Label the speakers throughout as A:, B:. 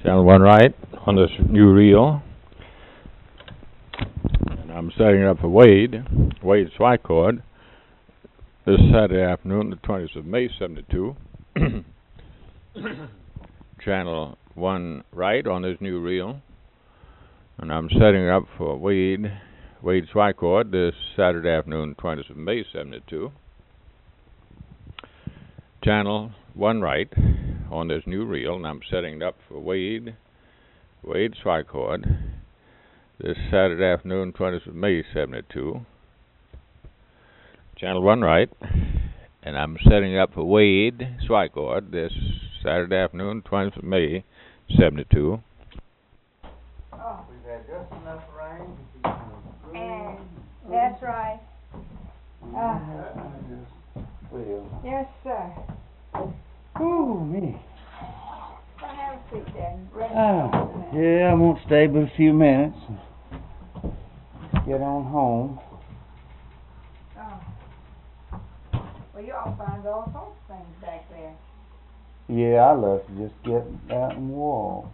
A: Channel 1 right on this new reel. And I'm setting it up for Wade Swycord, this Saturday afternoon, the 20th of May, 72. Channel 1 right on this new reel. And I'm setting it up for Wade Swycord, this Saturday afternoon, 20th of May, 72. Channel 1 right on this new reel, and I'm setting it up for Wade Swycord, this Saturday afternoon, 20th of May, 72. Channel 1 right, and I'm setting it up for Wade Swycord, this Saturday afternoon, 20th of May, 72.
B: Oh,
C: We've had just enough rain to
B: and that's right. Yes, sir.
C: Ooh, me.
B: Well, have a seat then. Rest
C: Yeah, I won't stay but a few minutes. Get on home.
B: Oh. Well, you all find all sorts of things back there.
C: Yeah, I love to just get out and walk.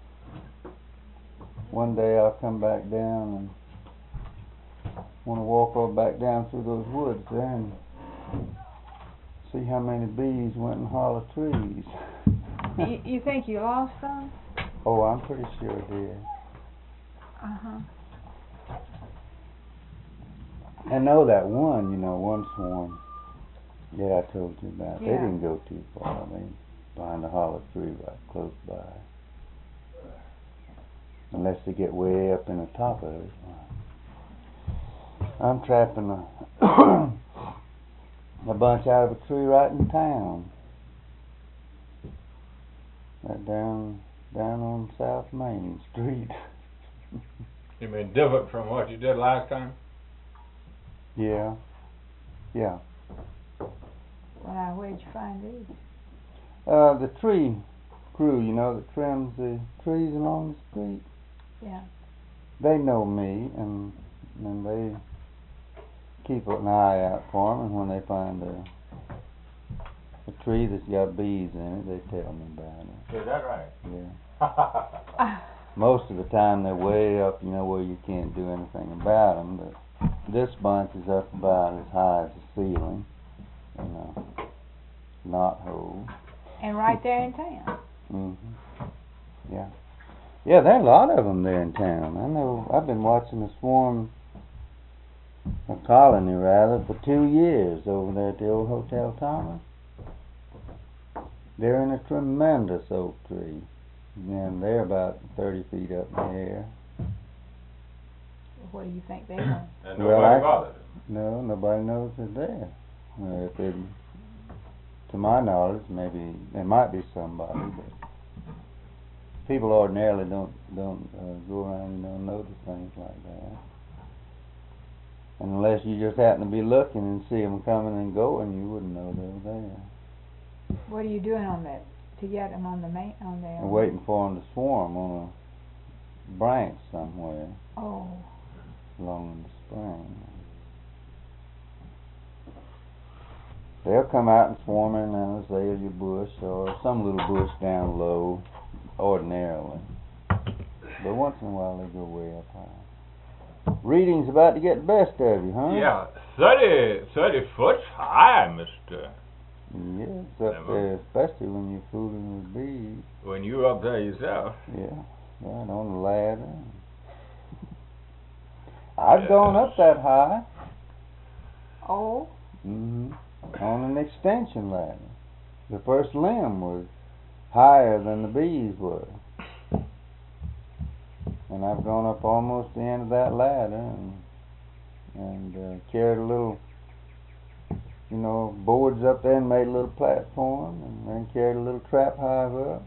C: One day I'll come back down and want to walk all back down through those woods there and see how many bees went in hollow trees.
B: You think you lost some?
C: Oh, I'm pretty sure I did.
B: Uh-huh.
C: I know that one swarm. Yeah, I told you about.
B: Yeah.
C: They didn't go too far. They find a hollow tree right close by. Unless they get way up in the top of it. I'm trapping a bunch out of a tree right in town. Right down on South Main Street.
A: You mean different from what you did last time?
C: Yeah.
B: Well, now, where'd you find these?
C: The tree crew, that trims the trees along the street.
B: Yeah.
C: They know me, and they keep an eye out for them, and when they find a tree that's got bees in it, they tell me about it.
A: Is that right?
C: Yeah. Most of the time they're way up, where you can't do anything about them, but this bunch is up about as high as the ceiling, knot hole.
B: And right there in town.
C: Yeah. Yeah, there are a lot of them there in town. I know. I've been watching a swarm, a colony rather, for 2 years over there at the old Hotel Thomas. They're in a tremendous oak tree, and they're about 30 feet up in the air.
B: What do you think they are?
A: And nobody bothered them?
C: No, nobody knows they're there. To my knowledge, maybe there might be somebody, but people ordinarily don't go around and notice things like that. Unless you just happen to be looking and see them coming and going, you wouldn't know they were there.
B: What are you doing on that to get them on the main
C: I'm waiting for them to swarm on a branch somewhere along in the spring. They'll come out and swarm in an azalea bush or some little bush down low, ordinarily. But once in a while they go way up high. Reading's about to get the best of you, huh?
A: Yeah, 30 foot high, mister.
C: Yeah, it's up there, especially when you're fooling with bees.
A: When you're up there yourself.
C: Yeah, right on the ladder. I've gone up that high.
B: Oh?
C: On an extension ladder. The first limb was higher than the bees were. And I've gone up almost the end of that ladder and carried a little, boards up there and made a little platform, and then carried a little trap hive up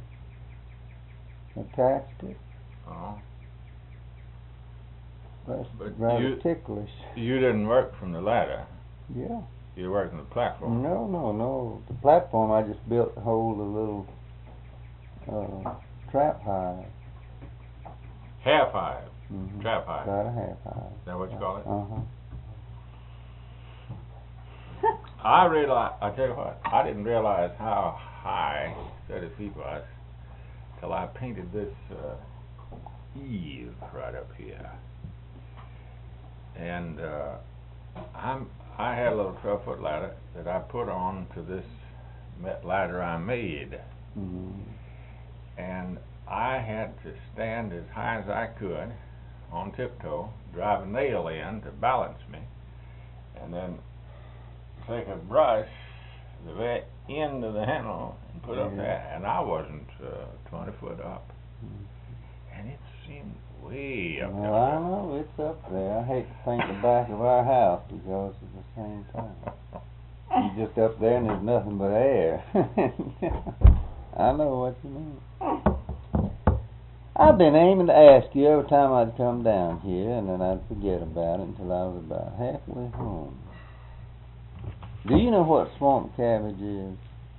C: and attached it.
A: Oh.
C: That's
A: But
C: rather ticklish.
A: You didn't work from the ladder.
C: Yeah.
A: You worked on the platform.
C: No. The platform I just built to hold a little trap hive.
A: Half hive. Trap hive.
C: About a half hive.
A: Is that what you call it?
C: Uh-huh.
A: I tell you what, I didn't realize how high 30 feet was till I painted this eave right up here. And I had a little 12-foot ladder that I put on to this ladder I made. And I had to stand as high as I could on tiptoe, drive a nail in to balance me, and then take a brush the very end of the handle and put up there, and I wasn't 20 foot up. And it seemed way up there.
C: Well, I know, it's up there. I hate to paint the back of our house because at the same time. You're just up there and there's nothing but air. I know what you mean. I've been aiming to ask you every time I'd come down here, and then I'd forget about it until I was about halfway home. Do you know what swamp cabbage is?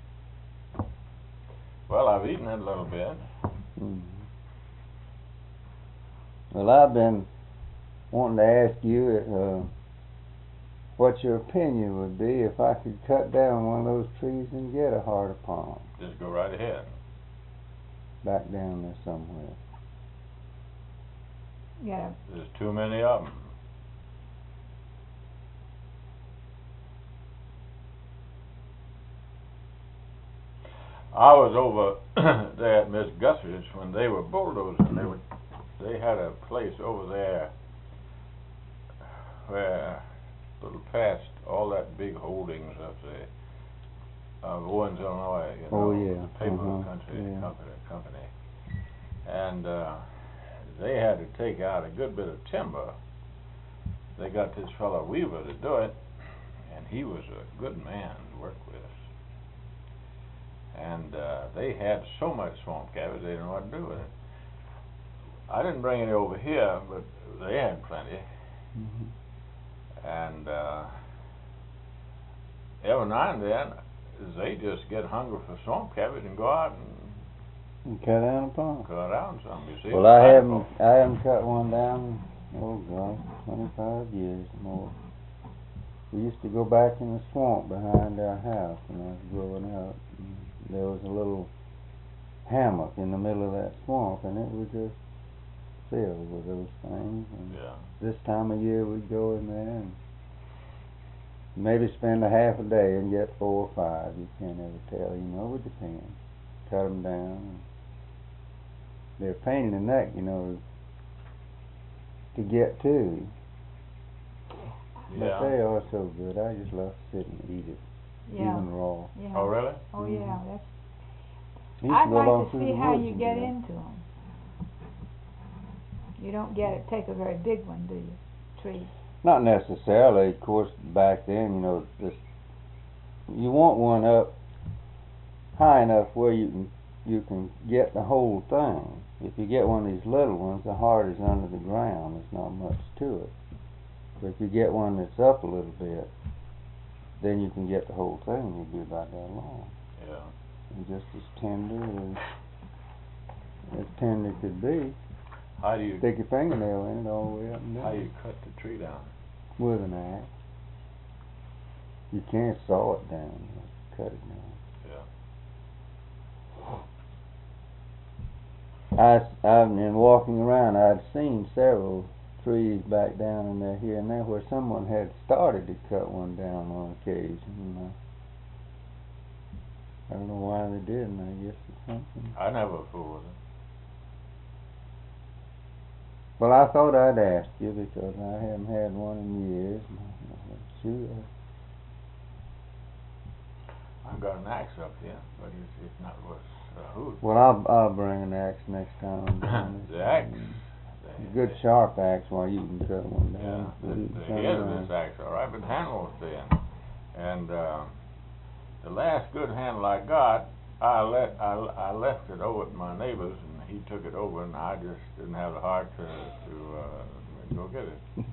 A: Well, I've eaten it a little bit.
C: Well, I've been wanting to ask you what your opinion would be if I could cut down one of those trees and get a harder palm.
A: Just go right ahead.
C: Back down there somewhere.
B: Yeah.
A: There's too many of them. I was over there at Miss Guthridge's when they were bulldozing. They had a place over there where a little past all that big holdings of the Owens, Illinois, you know, the paper company. And they had to take out a good bit of timber. They got this fellow Weaver to do it, and he was a good man to work with. And they had so much swamp cabbage they didn't know what to do with it. I didn't bring any over here, but they had plenty. And every now and then they just get hungry for swamp cabbage and go out
C: and cut down a palm.
A: Cut down some, you see.
C: Well, I haven't cut one down, oh gosh, 25 years more. We used to go back in the swamp behind our house when I was growing up. There was a little hammock in the middle of that swamp, and it was just filled with those things. And this time of year we'd go in there and maybe spend a half a day and get 4 or 5. You can't ever tell, you know, it depends. Cut them down. They're a pain in the neck, you know, to get to. But they are so good. I just love to sit and eat it, even raw.
A: Oh, really?
B: Oh, yeah. I'd like to see how you get into them. You don't take a very big one, do you? Tree.
C: Not necessarily. Of course, back then, you know, you want one up high enough where you can get the whole thing. If you get one of these little ones, the heart is under the ground. There's not much to it. But if you get one that's up a little bit, then you can get the whole thing. You'll be about that long.
A: Yeah.
C: And just as tender could be.
A: How do you
C: stick your fingernail in it all the way up and down?
A: How do you cut the tree down?
C: With an axe. You can't saw it down. You cut it down.
A: Yeah.
C: I've been walking around. I'd seen several trees back down in there here and there where someone had started to cut one down on occasion. And I don't know why they didn't. I guess it's something.
A: I never fooled with it.
C: Well, I thought I'd ask you because I haven't had one in years. Sure.
A: I've got an axe up here, but it's not worth a hoot.
C: Well, I'll bring an axe next time I'm down
A: The axe.
C: A good sharp axe while you can cut one down.
A: The head of this axe, all right, but the handle was thin. And the last good handle I got, I left it over at my neighbor's, and he took it over, and I just didn't have the heart to go get it.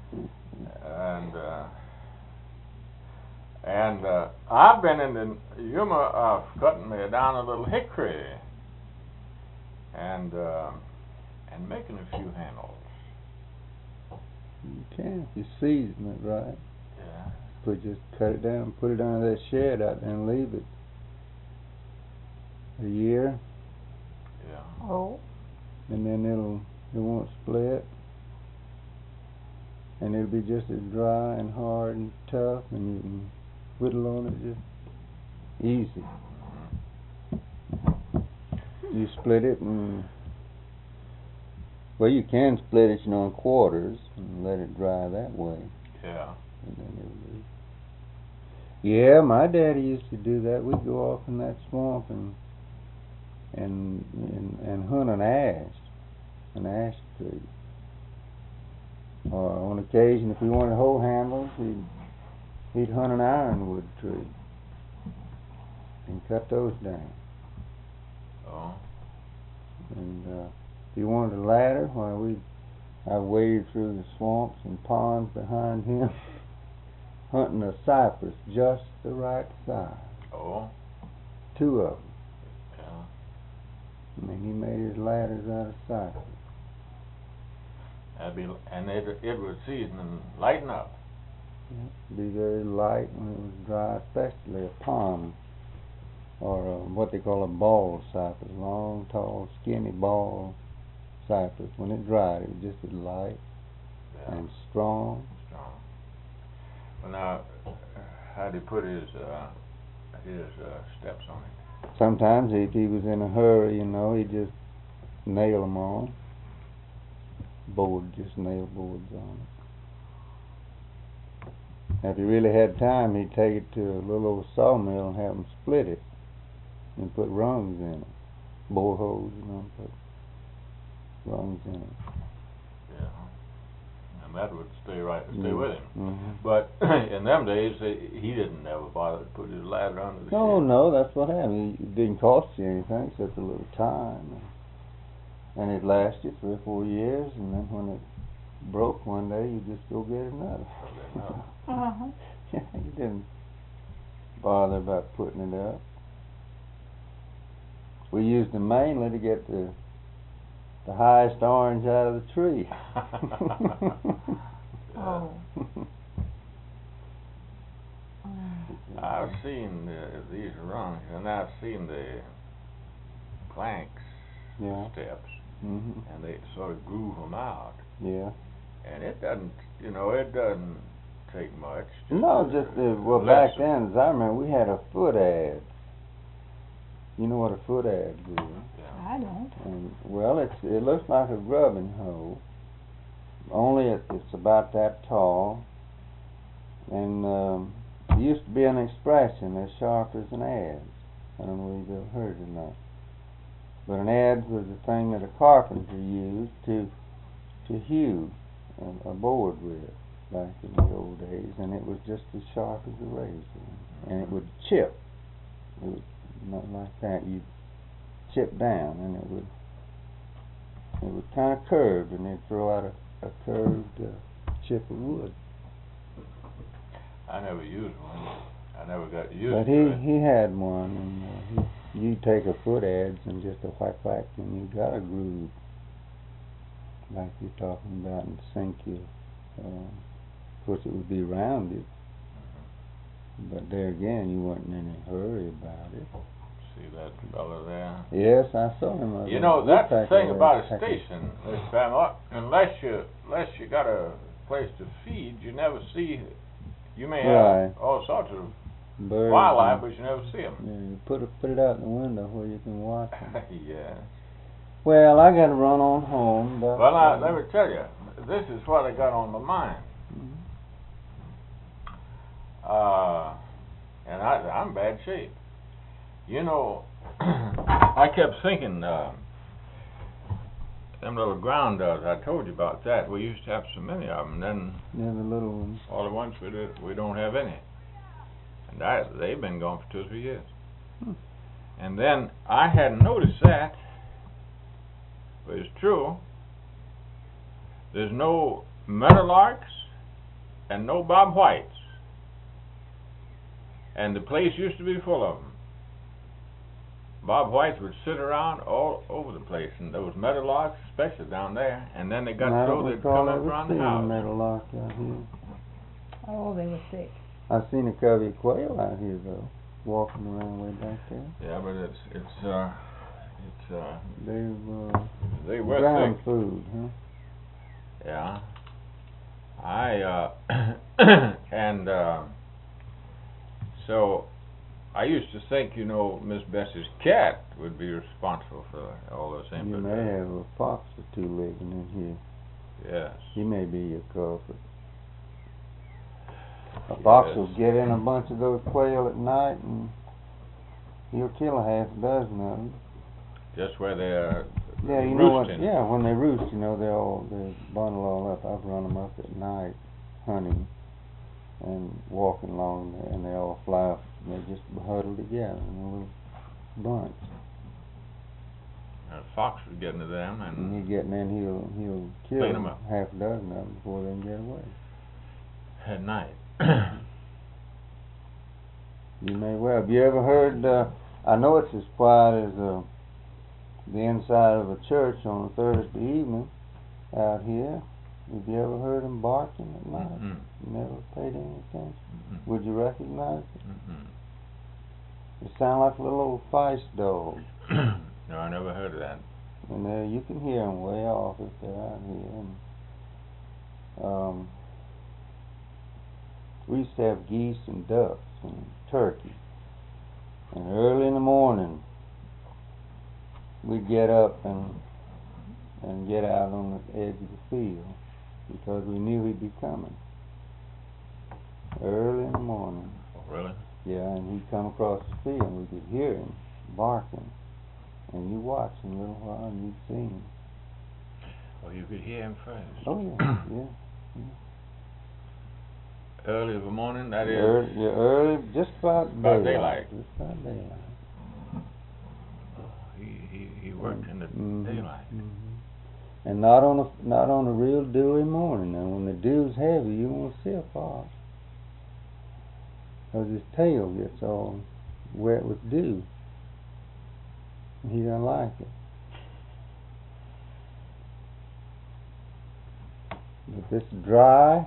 A: And I've been in the humor of cutting me down a little hickory and making a few handles.
C: You can, if you season it right.
A: Yeah.
C: Just cut it down, put it under that shed out there and leave it a year.
A: Yeah.
C: then it won't split, and it'll be just as dry and hard and tough, and you can whittle on it just easy. You split it, and well, you can split it, in quarters and let it dry that way.
A: Yeah.
C: And then it'll be. Yeah, my daddy used to do that. We'd go off in that swamp and hunt an ash tree. Or on occasion, if we wanted hoe handles, he'd hunt an ironwood tree and cut those down.
A: Oh.
C: And if he wanted a ladder, why I waded through the swamps and ponds behind him, hunting a cypress just the right size.
A: Oh.
C: 2 of them.
A: Yeah.
C: And then he made his ladders out of cypress.
A: And it would season and lighten up.
C: Yeah. Be very light when it was dry, especially a palm, or what they call a ball cypress, long, tall, skinny ball cypress. When it dried, it was just as light and strong.
A: Well, now, how did he put his steps on it?
C: Sometimes, if he was in a hurry, he'd just nail them on. Just nail boards on it. If he really had time, he'd take it to a little old sawmill and have them split it and put rungs in it. Bore holes, put rungs in it.
A: Yeah. And that would stay with him.
C: Mm-hmm.
A: But in them days, he didn't ever bother to put his ladder under the shed.
C: No, that's what happened. It didn't cost you anything except a little time. And it lasted 3 or 4 years, and then when it broke one day, you just go get another.
B: Uh-huh.
C: Yeah, you didn't bother about putting it up. We used them mainly to get the highest orange out of the tree.
B: Oh.
A: I've seen these rungs, and I've seen the planks steps, and they sort of groove them out.
C: Yeah.
A: And it doesn't take much.
C: Back then, as I remember, we had a foot adze. You know what a foot adze is?
B: Yeah. I don't.
C: And, it looks like a grubbing hoe, only it's about that tall, and there used to be an expression as sharp as an adze. I don't know if you've ever heard it or not. But an adze was a thing that a carpenter used to hew a board with back in the old days, and it was just as sharp as a razor, and it would chip. It was not like that. You'd chip down, and it would kind of curve, and they'd throw out a curved chip of wood.
A: I never used one. I never got used
C: to it. But he had one, and you take a foot adze and just a whack, and you got a groove like you're talking about, and sink you. Of course, it would be rounded, but there again, you weren't in any hurry about it.
A: See that fellow there?
C: Yes, I saw him.
A: That's the thing about a station, unless you got a place to feed, you never see. You may have all sorts of birds, wildlife, but you never see them.
C: Yeah, you put it out the window where you can watch them.
A: Yeah.
C: Well, I got to run on home.
A: Well, now, let me tell you, this is what I got on my mind. And I'm in bad shape. I kept thinking, them little ground doves, I told you about that. We used to have so many of them, and then
C: the little ones.
A: All at once we don't have any. And they've been gone for 2 or 3 years. And then I hadn't noticed that, but it's true. There's no meadowlarks and no bob whites. And the place used to be full of them. Bob whites would sit around all over the place, and those meadowlarks, especially down there, and then they got so they'd come up around the house.
C: Meadowlark out here.
B: Oh, they were thick.
C: I've seen a covey of quail out here though, walking around way back there.
A: Yeah, but it's They were
C: ground
A: thick.
C: food, huh?
A: Yeah. And so I used to think, Miss Bessie's cat would be responsible for all those things.
C: You may have a fox or two living in here.
A: Yes.
C: He may be your culprit. A fox will get in a bunch of those quail at night and he'll kill a half dozen of them.
A: Just where they're
C: roosting. When they roost, they bundle all up. I've run them up at night hunting and walking along there, and they all fly up and they just huddle together in a little bunch.
A: A fox would get into them and
C: he'll get in there and he'll kill them up. Half a dozen of them before they can get away.
A: At night.
C: You may well. Have you ever heard, I know it's as quiet as the inside of a church on a Thursday evening out here. Have you ever heard them barking at night?
A: Mm-hmm.
C: Never paid any attention?
A: Mm-hmm.
C: Would you recognize it?
A: Mm-hmm.
C: They sound like a little old feist dog.
A: No, I never heard of that.
C: And you can hear them way off if they're out here. And, we used to have geese and ducks and turkey. And early in the morning, we'd get up and get out on the edge of the field because we knew he'd be coming. Early in the morning.
A: Oh, really?
C: Yeah, and he'd come across the field and we could hear him barking. And you watch in a little while and you'd see him.
A: Oh, you could hear him first?
C: Oh, yeah, yeah.
A: Early of the morning, that is?
C: Early, just about
A: daylight.
C: Just about daylight.
A: He worked in the daylight.
C: Mm-hmm. And not on a real dewy morning. Now, when the dew's heavy, you won't see a fox, because his tail gets all wet with dew. He doesn't like it. If it's dry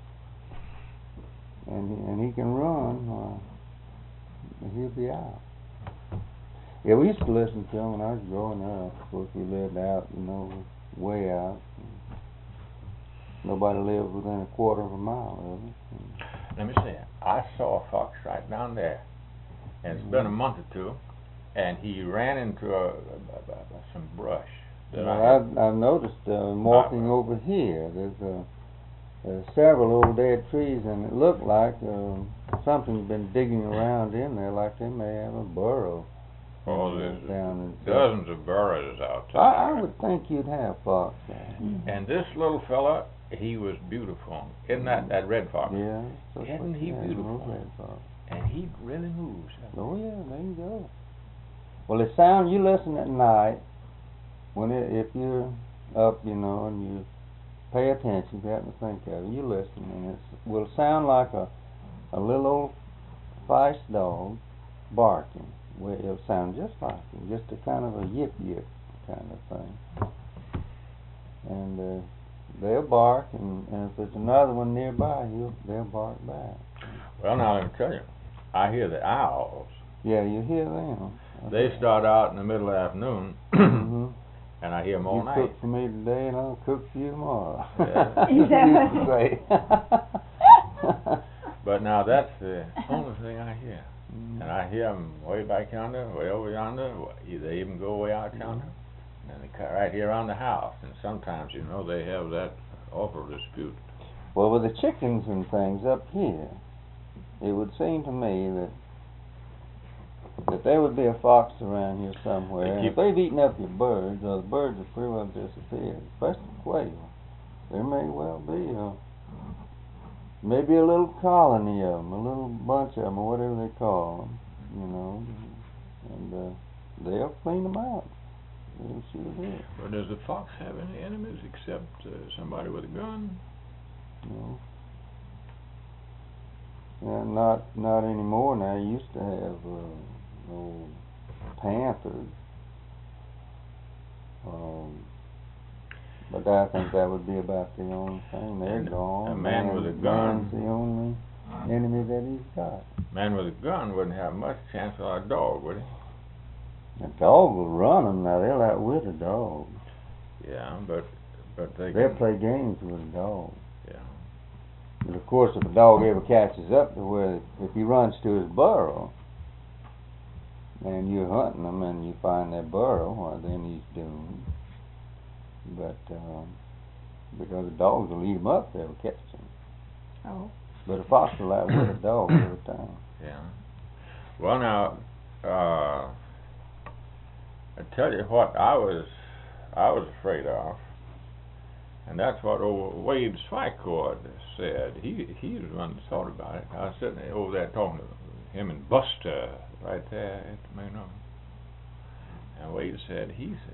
C: and he can run, he'll be out. Yeah, we used to listen to him when I was growing up. Of course, we lived out, way out. Nobody lived within a quarter of a mile of us.
A: Let me see. I saw a fox right down there, and it's been a month or two, and he ran into some brush.
C: I've noticed walking over here. There's several old dead trees, and it looked like something's been digging around in there, like they may have a burrow.
A: Oh, there's dozens of burrows out there.
C: I would think you'd have fox there.
A: And this little fella, he was beautiful. Isn't that red fox?
C: Yeah.
A: Isn't he beautiful?
C: Red fox.
A: And he really moves.
C: Oh yeah, there you go. Well, the sound you listen at night, if you're up, and you pay attention, if you happen to think of it, you listen, and it will sound like a little old feist dog barking. Well, it'll sound just like him, just a kind of a yip kind of thing. And they'll bark, and if there's another one nearby, they'll bark back.
A: Well, now let me tell you, I hear the owls.
C: Yeah, you hear them.
A: They start out in the middle of the afternoon,
C: mm-hmm.
A: and I hear them all night.
C: You cook for me today, and I'll cook for you tomorrow.
A: Yeah.
B: Is that
A: But now that's the only thing I hear. And I hear them way back yonder, way over yonder. They even go way out yonder. And they cut right here around the house. And sometimes, they have that awful dispute.
C: Well, with the chickens and things up here, it would seem to me that there would be a fox around here somewhere. And if they've eaten up your birds, or the birds have pretty well disappeared, especially quail, there may well be maybe a little colony of them, a little bunch of them, or whatever they call them, and they'll clean them out. They'll sure do.
A: Well, does the fox have any enemies except somebody with a gun?
C: No. Yeah, not anymore now. You used to have old panthers. But I think that would be about the only thing. They're gone.
A: A man with a gun.
C: Man's the only enemy that he's got.
A: A man with a gun wouldn't have much chance with a dog, would he?
C: A dog will run them. Now, they'll outwit a dog.
A: Yeah, but
C: they'll play games with a dog.
A: Yeah.
C: But of course, if a dog ever catches up to where, if he runs to his burrow, and you're hunting him and you find that burrow, well, then he's doomed. But because the dogs will eat him up if they ever catch him.
B: Oh.
C: But a fox will outwit a dog every time.
A: Yeah. Well, now, I tell you what I was afraid of, and that's what old Wade Swycord said. He was the one that thought about it. I was sitting over there talking to him and Buster right there at the main room, and Wade said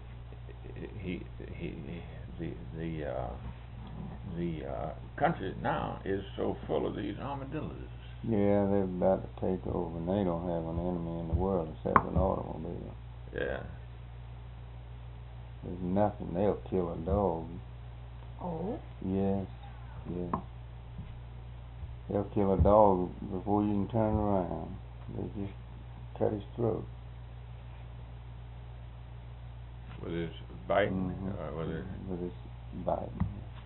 A: the country now is so full of these armadillos.
C: Yeah, they're about to take over, and they don't have an enemy in the world except an automobile.
A: Yeah.
C: There's nothing. They'll kill a dog.
B: Oh?
C: Yes, yes. They'll kill a dog before you can turn around. They just cut his throat.
A: With his biting?
C: With his biting.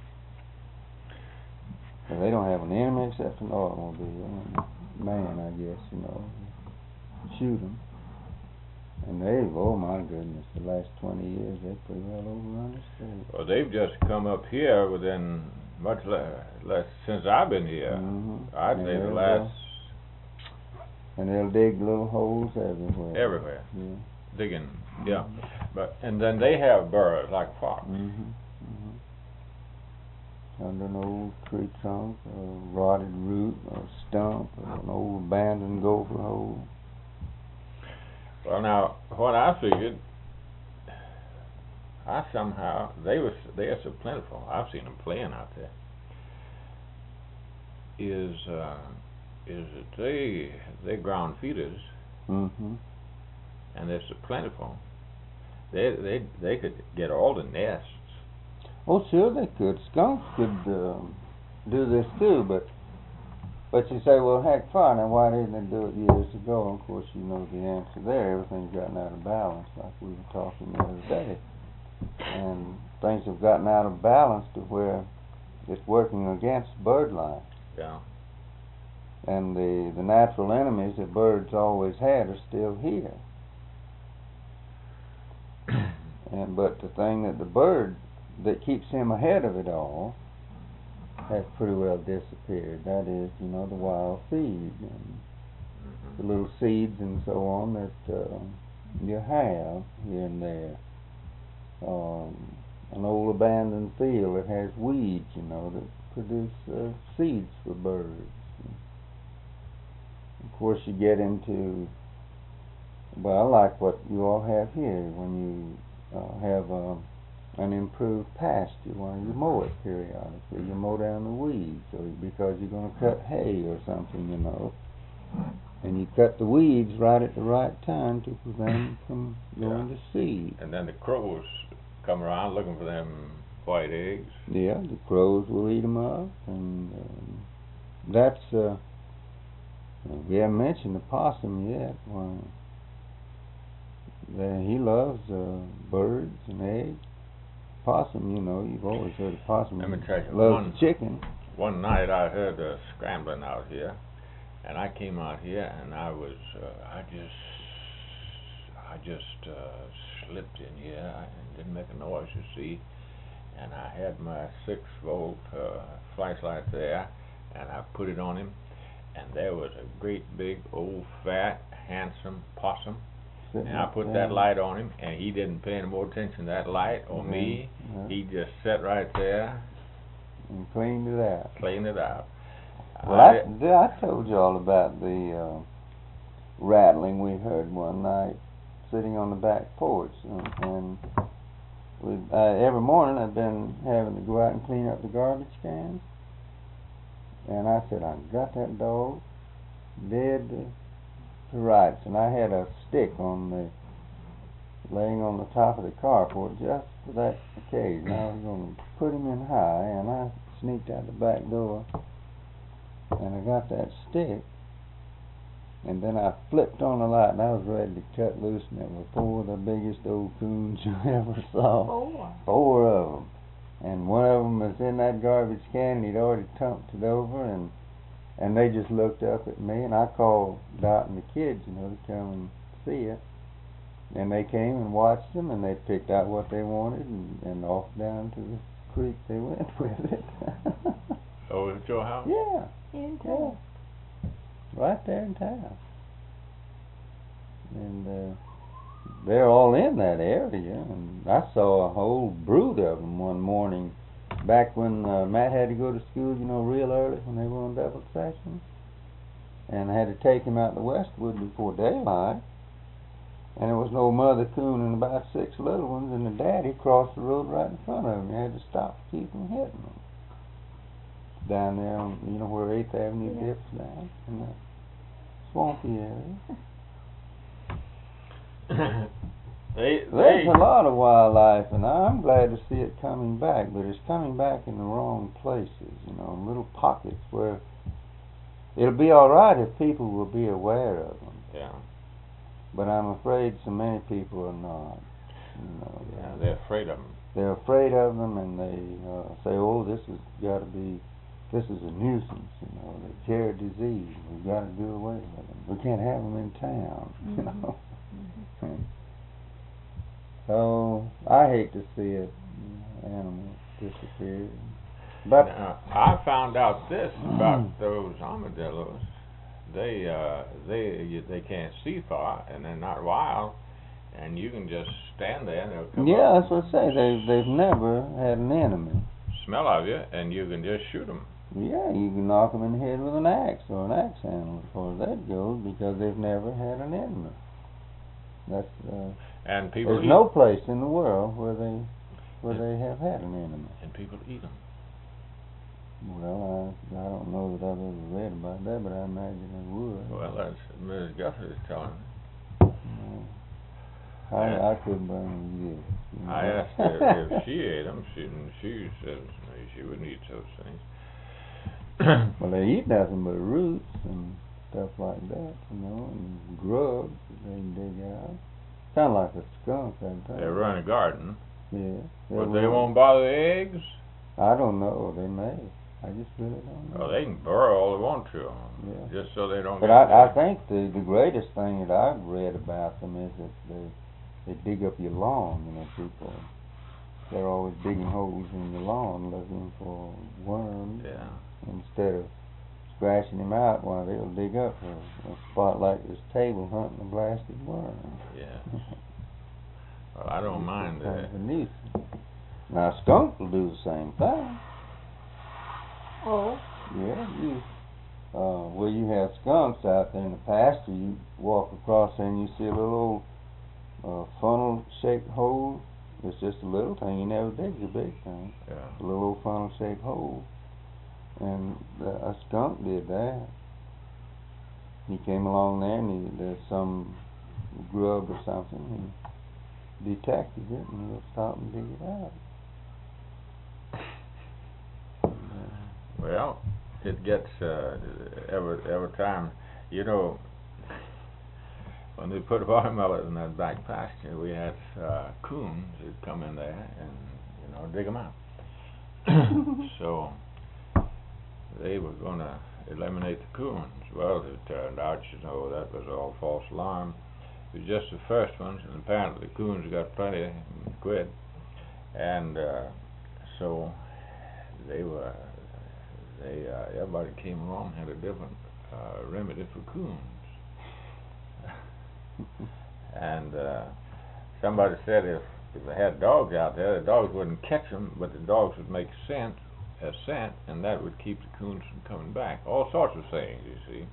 C: So they don't have an enemy except an automobile. Man, I guess, shoot them. And they've, oh my goodness, the last 20 years, they've pretty well overrun the state.
A: Well, they've just come up here within much less since I've been here. I'd say the last...
C: And they'll dig little holes everywhere.
A: Everywhere.
C: Yeah.
A: Digging, yeah. And then they have burrows like a fox.
C: Under an old tree trunk, a rotted root, or a stump, or an old abandoned gopher hole.
A: Well, now, what I figured, they are so plentiful. I've seen them playing out there. Is that they ground feeders, and they're so plentiful. They could get all the nests.
C: Oh, sure they could. Skunks could do this too, but you say, well, heck, fine. Now, why didn't they do it years ago? And of course, you know the answer there. Everything's gotten out of balance, like we were talking the other day, and things have gotten out of balance to where it's working against bird life.
A: Yeah.
C: And the natural enemies that birds always had are still here. But the thing that the bird that keeps him ahead of it all has pretty well disappeared. That is, the wild feed and the little seeds and so on that you have here and there. An old abandoned field that has weeds, that produce seeds for birds. Of course, you get into, well, I like what you all have here when you have an improved pasture. Well, you mow it periodically. You mow down the weeds, or because you're going to cut hay or something, and you cut the weeds right at the right time to prevent them from going to seed.
A: And then the crows come around looking for them white eggs.
C: Yeah, the crows will eat them up, and that's we haven't mentioned the possum yet. Well, he loves birds and eggs. Possum, you've always heard of possum.
A: Let me tell you,
C: loves chicken.
A: One night I heard scrambling out here, and I came out here and I was, I just slipped in here and didn't make a noise, you see. And I had my 6-volt flashlight there, and I put it on him, and there was a great big old fat handsome possum. And I put that light on him, and he didn't pay any more attention to that light or me. He just sat right there
C: and cleaned it out.
A: Well,
C: I told you all about the rattling we heard one night sitting on the back porch, and every morning I've been having to go out and clean up the garbage cans, and I said, I got that dog dead to rights, and I had a stick laying on the top of the carport just for that occasion. I was going to put him in high, and I sneaked out the back door, and I got that stick, And then I flipped on the light and I was ready to cut loose, and it was 4 of the biggest old coons you ever saw. 4 of them. And one of them was in that garbage can, and he'd already tumped it over, and they just looked up at me, and I called Dot and the kids, you know, to come and see it. And they came and watched them, and they picked out what they wanted, and off down to the creek they went with it.
A: Over at your house?
C: Yeah.
B: In town.
C: Right there in town. And they're all in that area, and I saw a whole brood of them one morning back when Matt had to go to school, you know, real early when they were on double section, and I had to take him out to Westwood before daylight, and there was no mother coon and about 6 little ones, and the daddy crossed the road right in front of him. You had to stop to keep from hitting them. Down there on, you know, where 8th Avenue dips down in that swampy area. There's a lot of wildlife, and I'm glad to see it coming back, but it's coming back in the wrong places, you know, in little pockets where it'll be all right if people will be aware of them.
A: Yeah.
C: But I'm afraid so many people are not. You know,
A: yeah, they're afraid of them.
C: They're afraid of them, and they say, "Oh, this is a nuisance, you know. They carry a disease. We've got to do away with them. We can't have them in town, you know." So I hate to see it, you know, animals disappear. But
A: now, I found out this about those armadillos. They can't see far, and they're not wild, and you can just stand there and they'll come
C: yeah,
A: up
C: that's what I say. They've never had an enemy.
A: Smell of you, and you can just shoot them.
C: Yeah, you can knock them in the head with an axe or an axe handle as far as that goes, because they've never had an enemy. That's
A: and people.
C: There's no place in the world where they have had an enemy.
A: And people eat them.
C: Well, I don't know that I've ever read about that, but I imagine they would.
A: Well, that's Mrs. Guthrie is telling me.
C: I couldn't bring them yet. You know?
A: I asked her if she ate them. She said she wouldn't eat those things.
C: Well, they eat nothing but roots and stuff like that, you know, and grubs that they can dig out. Kind of like a skunk, I think.
A: They run a garden.
C: Yeah.
A: But they won't bother the eggs?
C: I don't know. They may. I just really don't know.
A: Well, they can burrow all they want to.
C: Yeah.
A: Just so they don't
C: but
A: get
C: I think the greatest thing that I've read about them is that they dig up your lawn, you know, people. They're always digging holes in the lawn looking for worms.
A: Yeah.
C: Instead of scratching them out, why, they'll dig up a spot like this table hunting a blasted worm.
A: Yeah. Well, I don't mind that.
C: Kind of a nuisance. Now, a skunk will do the same thing.
B: Oh.
C: Yeah, where you have skunks out there in the pasture, you walk across there and you see a little old funnel-shaped hole. It's just a little thing. You never dig the big thing.
A: Yeah.
C: A little old funnel-shaped hole. And a skunk did that. He came along there and there's some grub or something. He detected it and he'll stop and dig it out.
A: Well, it gets every time, you know. When they put watermelon in that back pasture, we had coons who'd come in there and, you know, dig them out. So they were going to eliminate the coons. Well, it turned out, you know, that was all false alarm. It was just the first ones, and apparently the coons got plenty and quit. And so everybody came along and had a different remedy for coons. And somebody said if they had dogs out there, the dogs wouldn't catch them, but the dogs would make a scent, and that would keep the coons from coming back. All sorts of things, you see.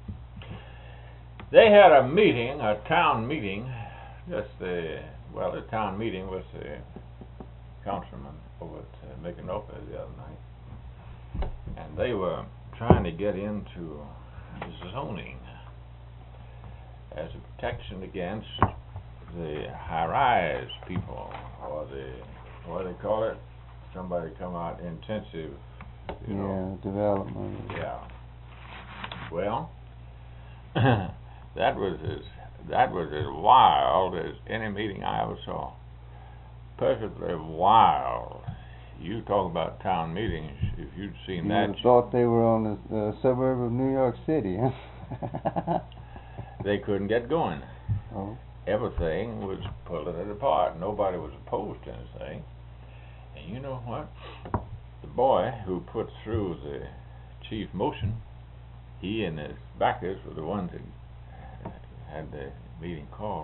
A: They had a meeting, a town meeting. The town meeting was the councilman over at Micanopy the other night, and they were trying to get into zoning as a protection against the high-rise people, or what do they call it? Somebody come out intensive, you know.
C: Development.
A: Yeah. Well, that was as wild as any meeting I ever saw. Perfectly wild. You talk about town meetings. If you'd seen that,
C: you thought they were on the suburb of New York City, huh?
A: They couldn't get going.
C: Oh.
A: Everything was pulling it apart. Nobody was opposed to anything. And you know what? The boy who put through the chief motion, he and his backers were the ones that had the meeting called.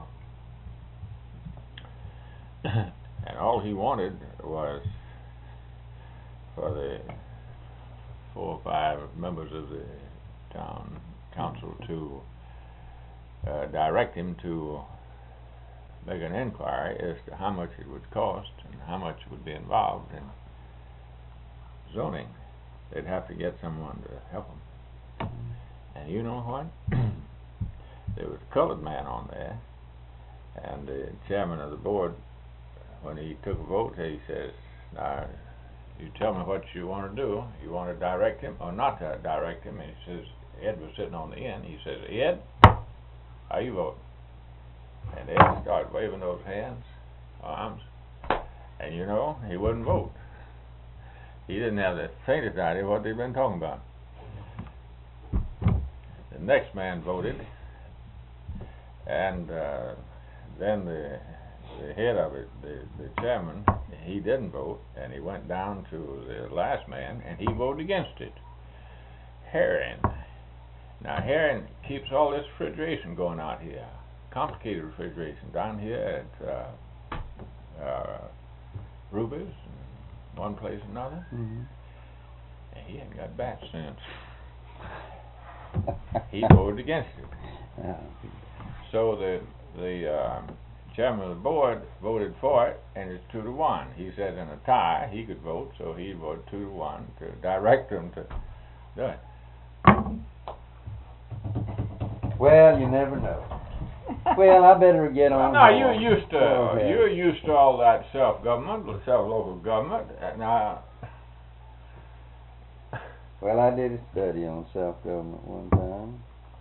A: And all he wanted was for the 4 or 5 members of the town council to direct him to make an inquiry as to how much it would cost and how much would be involved in zoning. They'd have to get someone to help them. And you know what? There was a colored man on there, and the chairman of the board, when he took a vote, he says, now, you tell me what you want to do. You want to direct him or not to direct him? And he says, Ed was sitting on the end. He says, Ed, how you voting? And Ed started waving those arms, and you know, he wouldn't vote. He didn't have the faintest idea what they'd been talking about. The next man voted, and then the head of it, the chairman, he didn't vote, and he went down to the last man, and he voted against it. Herring. Now, Herring keeps all this refrigeration going out here. Complicated refrigeration down here at Ruby's, and one place or another.
C: Mm-hmm.
A: And he ain't got bat sense. He voted against it. So the chairman of the board voted for it, and it's 2-1. He said in a tie he could vote, so he voted 2-1 to direct him to do it.
C: Well, you never know. Well, I better get on.
A: No, you're used to all that self-government, self-local government. Now,
C: well, I did a study on self-government one time,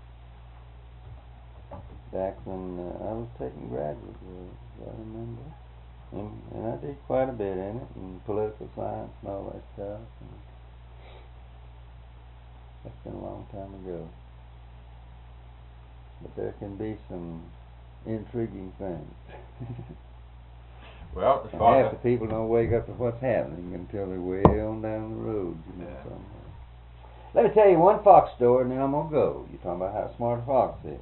C: back when I was taking graduate work, I remember, and I did quite a bit in it, and political science and all that stuff. And that's been a long time ago. But there can be some intriguing things.
A: Well,
C: and half the people don't wake up to what's happening until they're way on down the road, you know, somewhere. Let me tell you one fox story, and then I'm going to go. You're talking about how smart a fox is.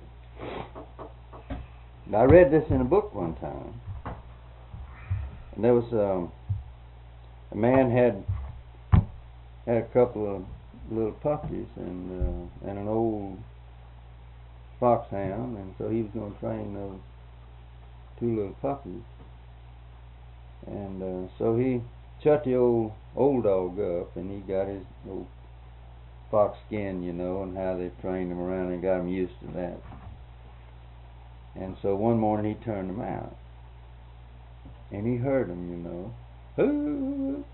C: Now, I read this in a book one time. And there was a man had a couple of little puppies and an old foxhound, and so he was going to train those 2 little puppies. And so he shut the old dog up, and he got his old fox skin, you know, and how they trained him around and got him used to that. And so one morning he turned them out, and he heard them, you know. Hoo!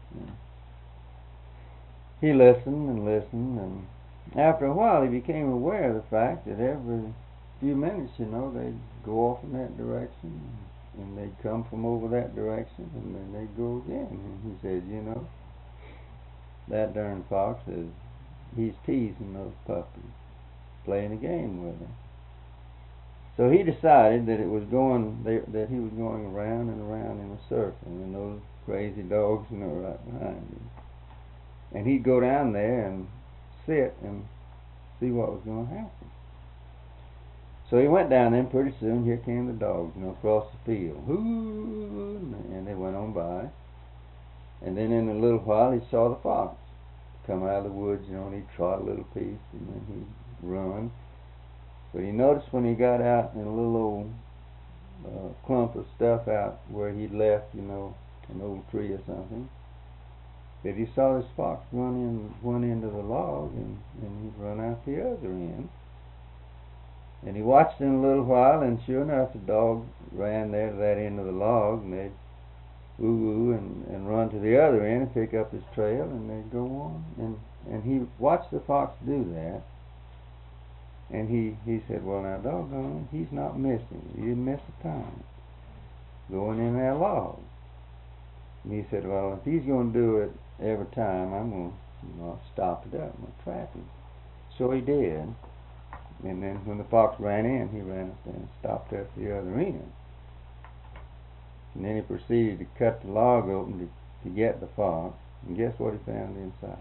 C: He listened and listened, and after a while he became aware of the fact that every few minutes, you know, they'd go off in that direction, and they'd come from over that direction, and then they'd go again. And he said, you know, that darn fox he's teasing those puppies, playing a game with them. So he decided that he was going around and around in a circle, and those crazy dogs, you know, right behind him. And he'd go down there and sit and see what was going to happen. So he went down there, and pretty soon here came the dogs, you know, across the field. Hoo! And they went on by. And then in a little while he saw the fox come out of the woods, you know, and he'd trot a little piece, and then he'd run. But he noticed when he got out in a little old clump of stuff out where he'd left, you know, an old tree or something, that he saw this fox run in one end of the log, and he'd run out the other end. And he watched in a little while, and sure enough, the dog ran there to that end of the log, and they'd woo-woo and run to the other end and pick up his trail, and they'd go on. And he watched the fox do that. And he said, well, now, doggone, he's not missing. He didn't miss a time going in that log. And he said, well, if he's going to do it every time, I'm going to stop it up. I'm going to trap him. So he did. And then when the fox ran in, he ran up there and stopped at the other end. And then he proceeded to cut the log open to get the fox. And guess what he found inside?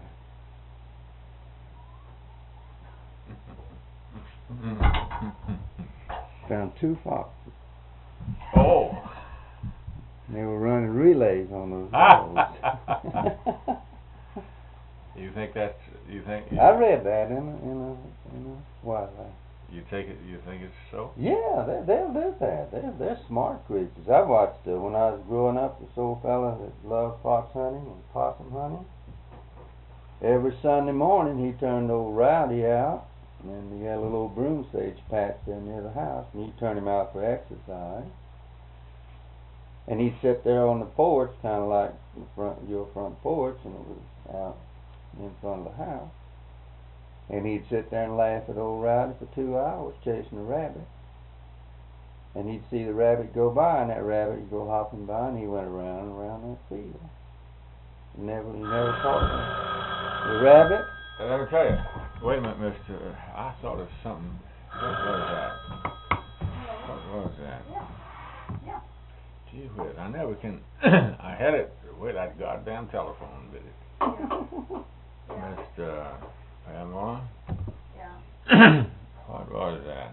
C: Found 2 foxes.
A: Oh.
C: And they were running relays on those logs.
A: You think that's? You think?
C: I read that in a wildlife.
A: You take it? You think it's so?
C: Yeah, they'll do that. They're smart creatures. I watched when I was growing up. This old fella that loved fox hunting and possum hunting. Every Sunday morning he turned old Rowdy out, and he had a little broom sage patch there near the house, and he'd turn him out for exercise. And he'd sit there on the porch, kind of like your front porch, and it was out in front of the house. And he'd sit there and laugh at old Rowdy for 2 hours chasing a rabbit. And he'd see the rabbit go by, and that rabbit would go hopping by, and he went around and around that field. He never caught him. The rabbit.
A: Let me tell you. Wait a minute, mister. I thought of something. What was that? What was that?
B: Yeah.
A: Gee whiz, I never can. I had it with that goddamn telephone with it. Mr. Pamela?
B: Yeah.
A: What was that?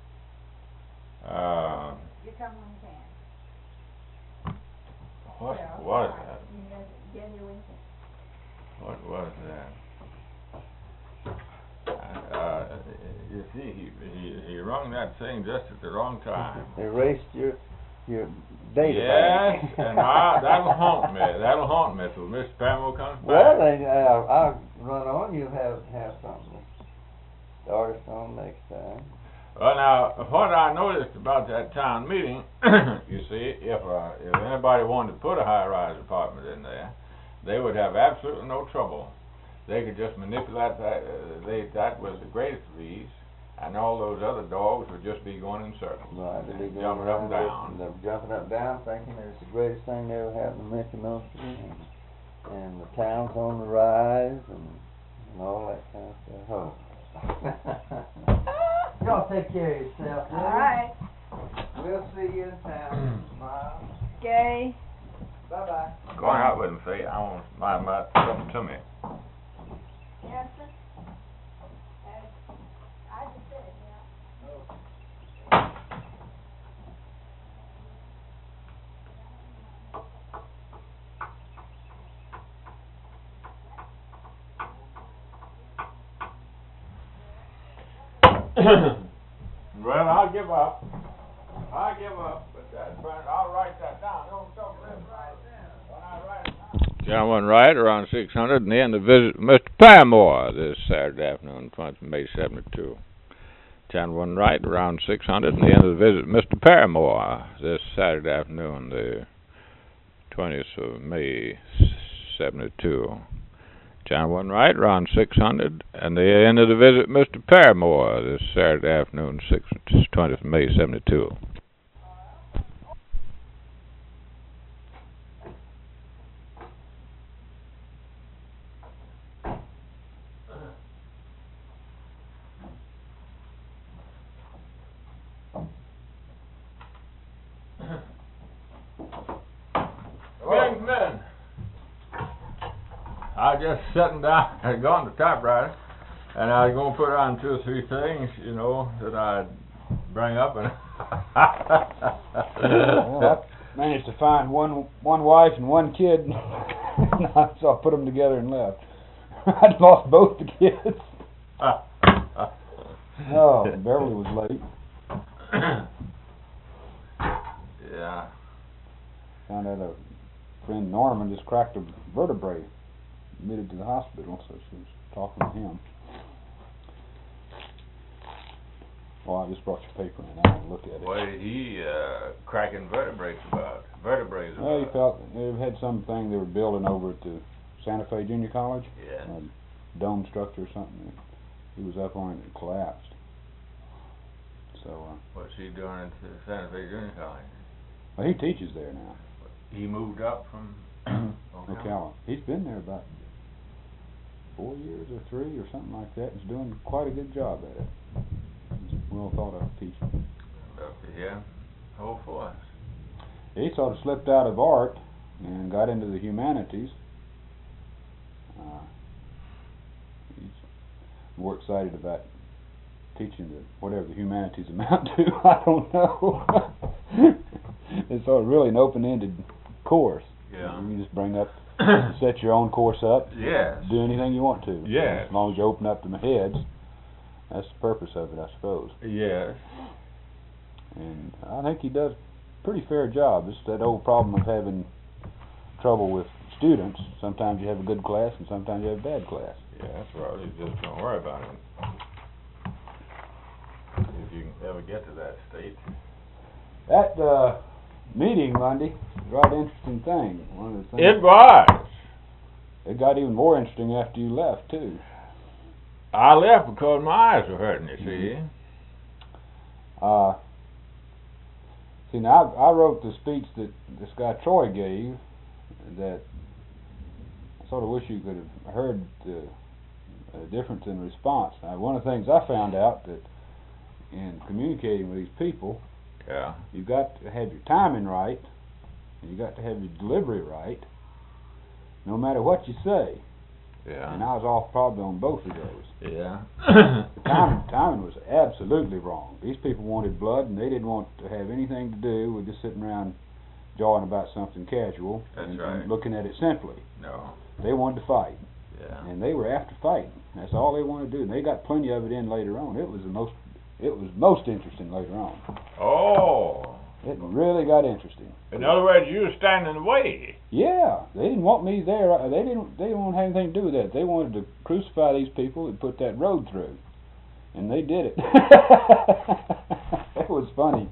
B: You come when you can.
A: What was that?
B: You get here when you can.
A: What was that? You see, he rung that thing just at the wrong time.
C: Erased your database.
A: Yes, and that'll haunt me. That'll haunt me till Miss Pamela comes back.
C: Well, I'll run on. You'll have something to start us on next time.
A: Well, now, what I noticed about that town meeting, you see, if anybody wanted to put a high-rise apartment in there, they would have absolutely no trouble. They could just manipulate that. That was the greatest of ease, and all those other dogs would just be going in circles.
C: Right, they'd be
A: jumping up and down.
C: They're jumping up and down, thinking it's the greatest thing that ever happened to Mickey and the town's on the rise, and all that kind of stuff. Oh. Y'all take care of yourself.
B: All right.
C: We'll see you in town tomorrow.
B: Okay.
C: Bye-bye.
A: Going out with him, see, I want my something to me.
B: Yes, sir. I just said, yeah.
A: Well, I'll give up, but I'll write that down. Don't talk this right when I write it down. Gentleman Wright, around 600, and the end to visit Mr. Paramore this Saturday afternoon, May 72. Gentleman Wright, around 600, and the end of the visit Mr. Paramore this Saturday afternoon, the 20th of May 72. Gentleman Wright, around 600, and the end of the visit Mr. Paramore this Saturday afternoon, 20th of May 72. Men. I was just sitting down, I had gone to the typewriter, and I was going to put on 2 or 3 things, you know, that I'd bring up. And
D: well, I managed to find one wife and 1 kid, so I put them together and left. I'd lost both the kids. Oh, Beverly was late.
A: Yeah.
D: Found out a friend Norman just cracked a vertebrae, admitted to the hospital, so she was talking to him. Well, I just brought your paper in. I didn't look at it.
A: What did he cracking vertebrae about?
D: Well, he felt they had something they were building over at the Santa Fe Junior College.
A: Yeah.
D: A dome structure or something. He was up on it and collapsed. So.
A: What's he doing at the Santa Fe Junior College?
D: Well, he teaches there now.
A: He moved up from
D: Ocala. He's been there about 4 years or 3 or something like that. He's doing quite a good job at it. He's well thought of teacher.
A: Yeah, whole force.
D: He sort of slipped out of art and got into the humanities. He's more excited about teaching whatever the humanities amount to. I don't know. It's sort of really an open-ended course.
A: Yeah.
D: You just bring up, set your own course up.
A: Yes.
D: Do anything you want to.
A: Yes.
D: As long as you open up the heads, that's the purpose of it, I suppose.
A: Yes.
D: And I think he does a pretty fair job. It's that old problem of having trouble with students. Sometimes you have a good class, and sometimes you have a bad class.
A: Yeah, that's right. You just don't worry about it. If you can ever get to that state.
D: That meeting Monday was a rather interesting thing. One of the things.
A: It was.
D: It got even more interesting after you left too.
A: I left because my eyes were hurting. You see.
D: See, now I wrote the speech that this guy Troy gave. That I sort of wish you could have heard the difference in response. Now, one of the things I found out that in communicating with these people,
A: yeah,
D: you've got to have your timing right, and you got to have your delivery right, no matter what you say.
A: Yeah.
D: And I was off probably on both of those.
A: Yeah.
D: The timing was absolutely wrong. These people wanted blood, and they didn't want to have anything to do with just sitting around jawing about something casual.
A: That's
D: and
A: right.
D: Looking at it simply.
A: No.
D: They wanted to fight.
A: Yeah.
D: And they were after fighting. That's all they wanted to do. And they got plenty of it in later on. It was most interesting later on.
A: Oh.
D: It really got interesting.
A: In other words, you were standing in the way.
D: Yeah, they didn't want me there. They didn't want to have anything to do with that. They wanted to crucify these people and put that road through, and they did it. It was funny.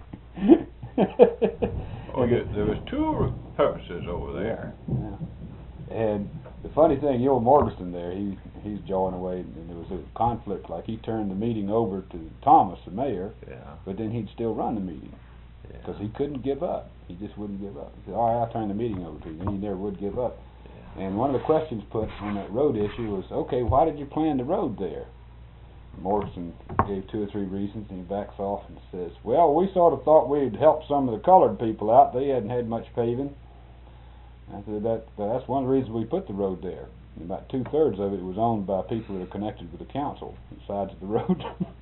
A: There was two purposes over there.
D: Yeah. And the funny thing, Morgenstern there, he's jawing away, and there was a conflict. Like he turned the meeting over to Thomas, the mayor, but then he'd still run the meeting. Because he couldn't give up. He just wouldn't give up. He said, all right, I'll turn the meeting over to you. And he never would give up. Yeah. And one of the questions put on that road issue was, okay, why did you plan the road there? Morrison gave 2 or 3 reasons, and he backs off and says, well, we sort of thought we'd help some of the colored people out. They hadn't had much paving. I said, that's one of the reasons we put the road there. And about 2/3 of it was owned by people that are connected with the council, the sides of the road.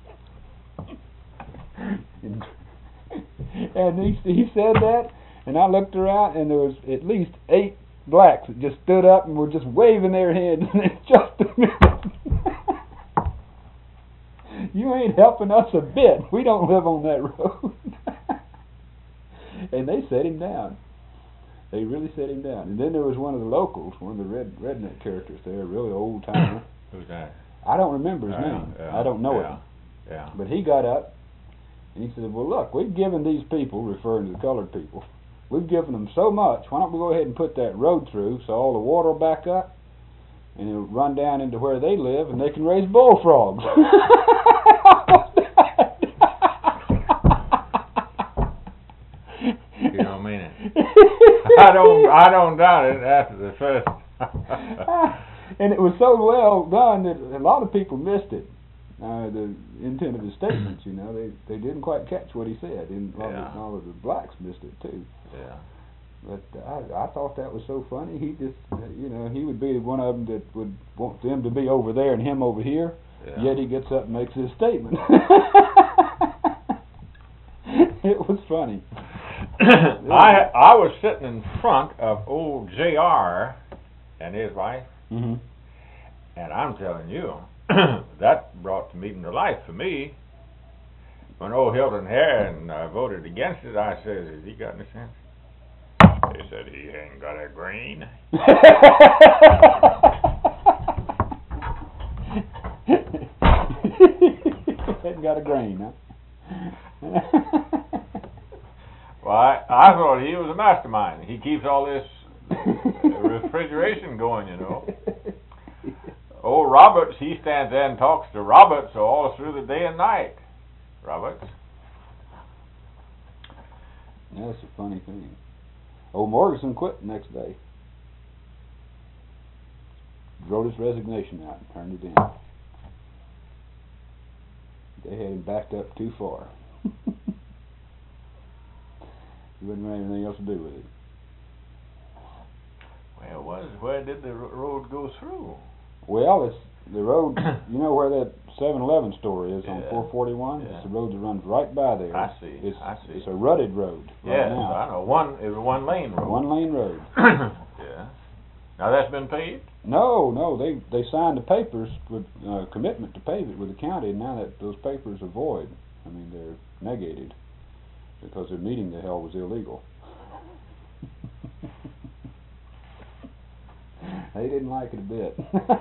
D: And he said that, and I looked around, and there was at least 8 blacks that just stood up and were just waving their hands. Just a minute. You ain't helping us a bit. We don't live on that road. And they set him down. They really set him down. And then there was one of the locals, one of the redneck characters there, a really old timer.
A: Who's that?
D: I don't remember his name.
A: Yeah,
D: I don't know him.
A: Yeah.
D: But he got up. And he said, well, look, we've given these people, referring to the colored people, we've given them so much, why don't we go ahead and put that road through so all the water will back up, and it'll run down into where they live, and they can raise bullfrogs.
A: You don't mean it. I don't doubt it after the first.
D: And it was so well done that a lot of people missed it. The intent of his statements, they didn't quite catch what he said, and all of the blacks missed it too.
A: Yeah.
D: But I thought that was so funny. He just, he would be one of them that would want them to be over there and him over here. Yeah. Yet he gets up and makes his statement. It was funny.
A: I was sitting in front of old JR and his wife, and I'm telling you. That brought the meeting to life for me. When old Hilton Heron voted against it, I said, has he got any sense? They said, he ain't got a grain.
D: Ain't got a grain, huh?
A: Well, I thought he was a mastermind. He keeps all this refrigeration going, Old Roberts, he stands there and talks to Roberts all through the day and night. Roberts.
D: That's a funny thing. Old Morrison quit the next day. Wrote his resignation out and turned it in. They had him backed up too far. He wouldn't have anything else to do with it.
A: Well, where did the road go through?
D: Well, it's the road, you know where that 7-Eleven store is on 441?
A: Yeah.
D: It's the road that runs right by there.
A: I see.
D: It's a rutted road.
A: Yes,
D: right now.
A: I know. It was one lane road.
D: One lane road.
A: Yeah. Now that's been paved?
D: No, they signed the papers with commitment to pave it with the county, and now that those papers are void. I mean, they're negated because their meeting the hell was illegal. They didn't like it a bit.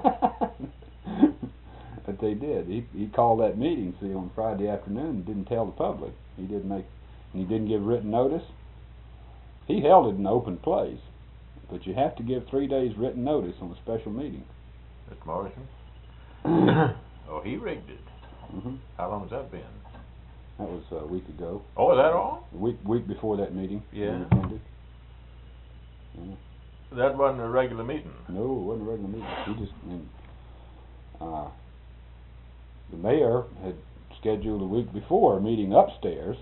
D: But they did. He called that meeting, see, on Friday afternoon and didn't tell the public. He didn't give written notice. He held it in an open place. But you have to give 3 days written notice on a special meeting.
A: Mr. Morrison? Oh, he rigged it.
D: Mm-hmm.
A: How long has that been?
D: That was a week ago.
A: Oh, is that all?
D: A week before that meeting.
A: Yeah.
D: Yeah.
A: That wasn't a regular meeting?
D: No, it wasn't a regular meeting. He just, the mayor had scheduled a week before a meeting upstairs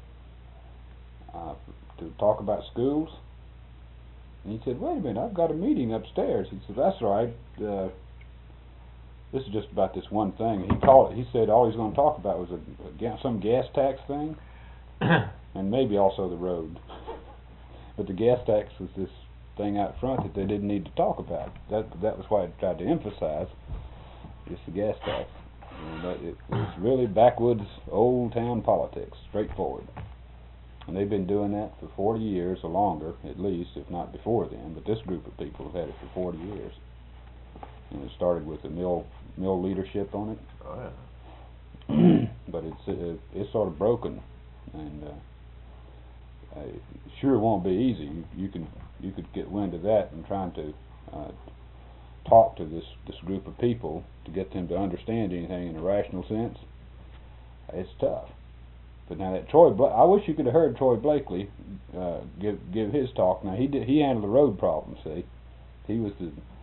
D: to talk about schools. And he said, wait a minute, I've got a meeting upstairs. He said, that's right. This is just about this one thing. He said all he's going to talk about was some gas tax thing, and maybe also the road. But the gas tax was this thing out front that they didn't need to talk about. That was why I tried to emphasize. It's the gas tax. It's really backwoods, old town politics, straightforward. And they've been doing that for 40 years or longer, at least, if not before then. But this group of people have had it for 40 years. And it started with the mill leadership on it.
A: Oh, yeah.
D: But it's sort of broken, and it sure won't be easy. You could get wind of that and trying to talk to this group of people to get them to understand anything in a rational sense. It's tough. But now that I wish you could have heard Troy Blakely give his talk. Now he handled the road problem. See, he was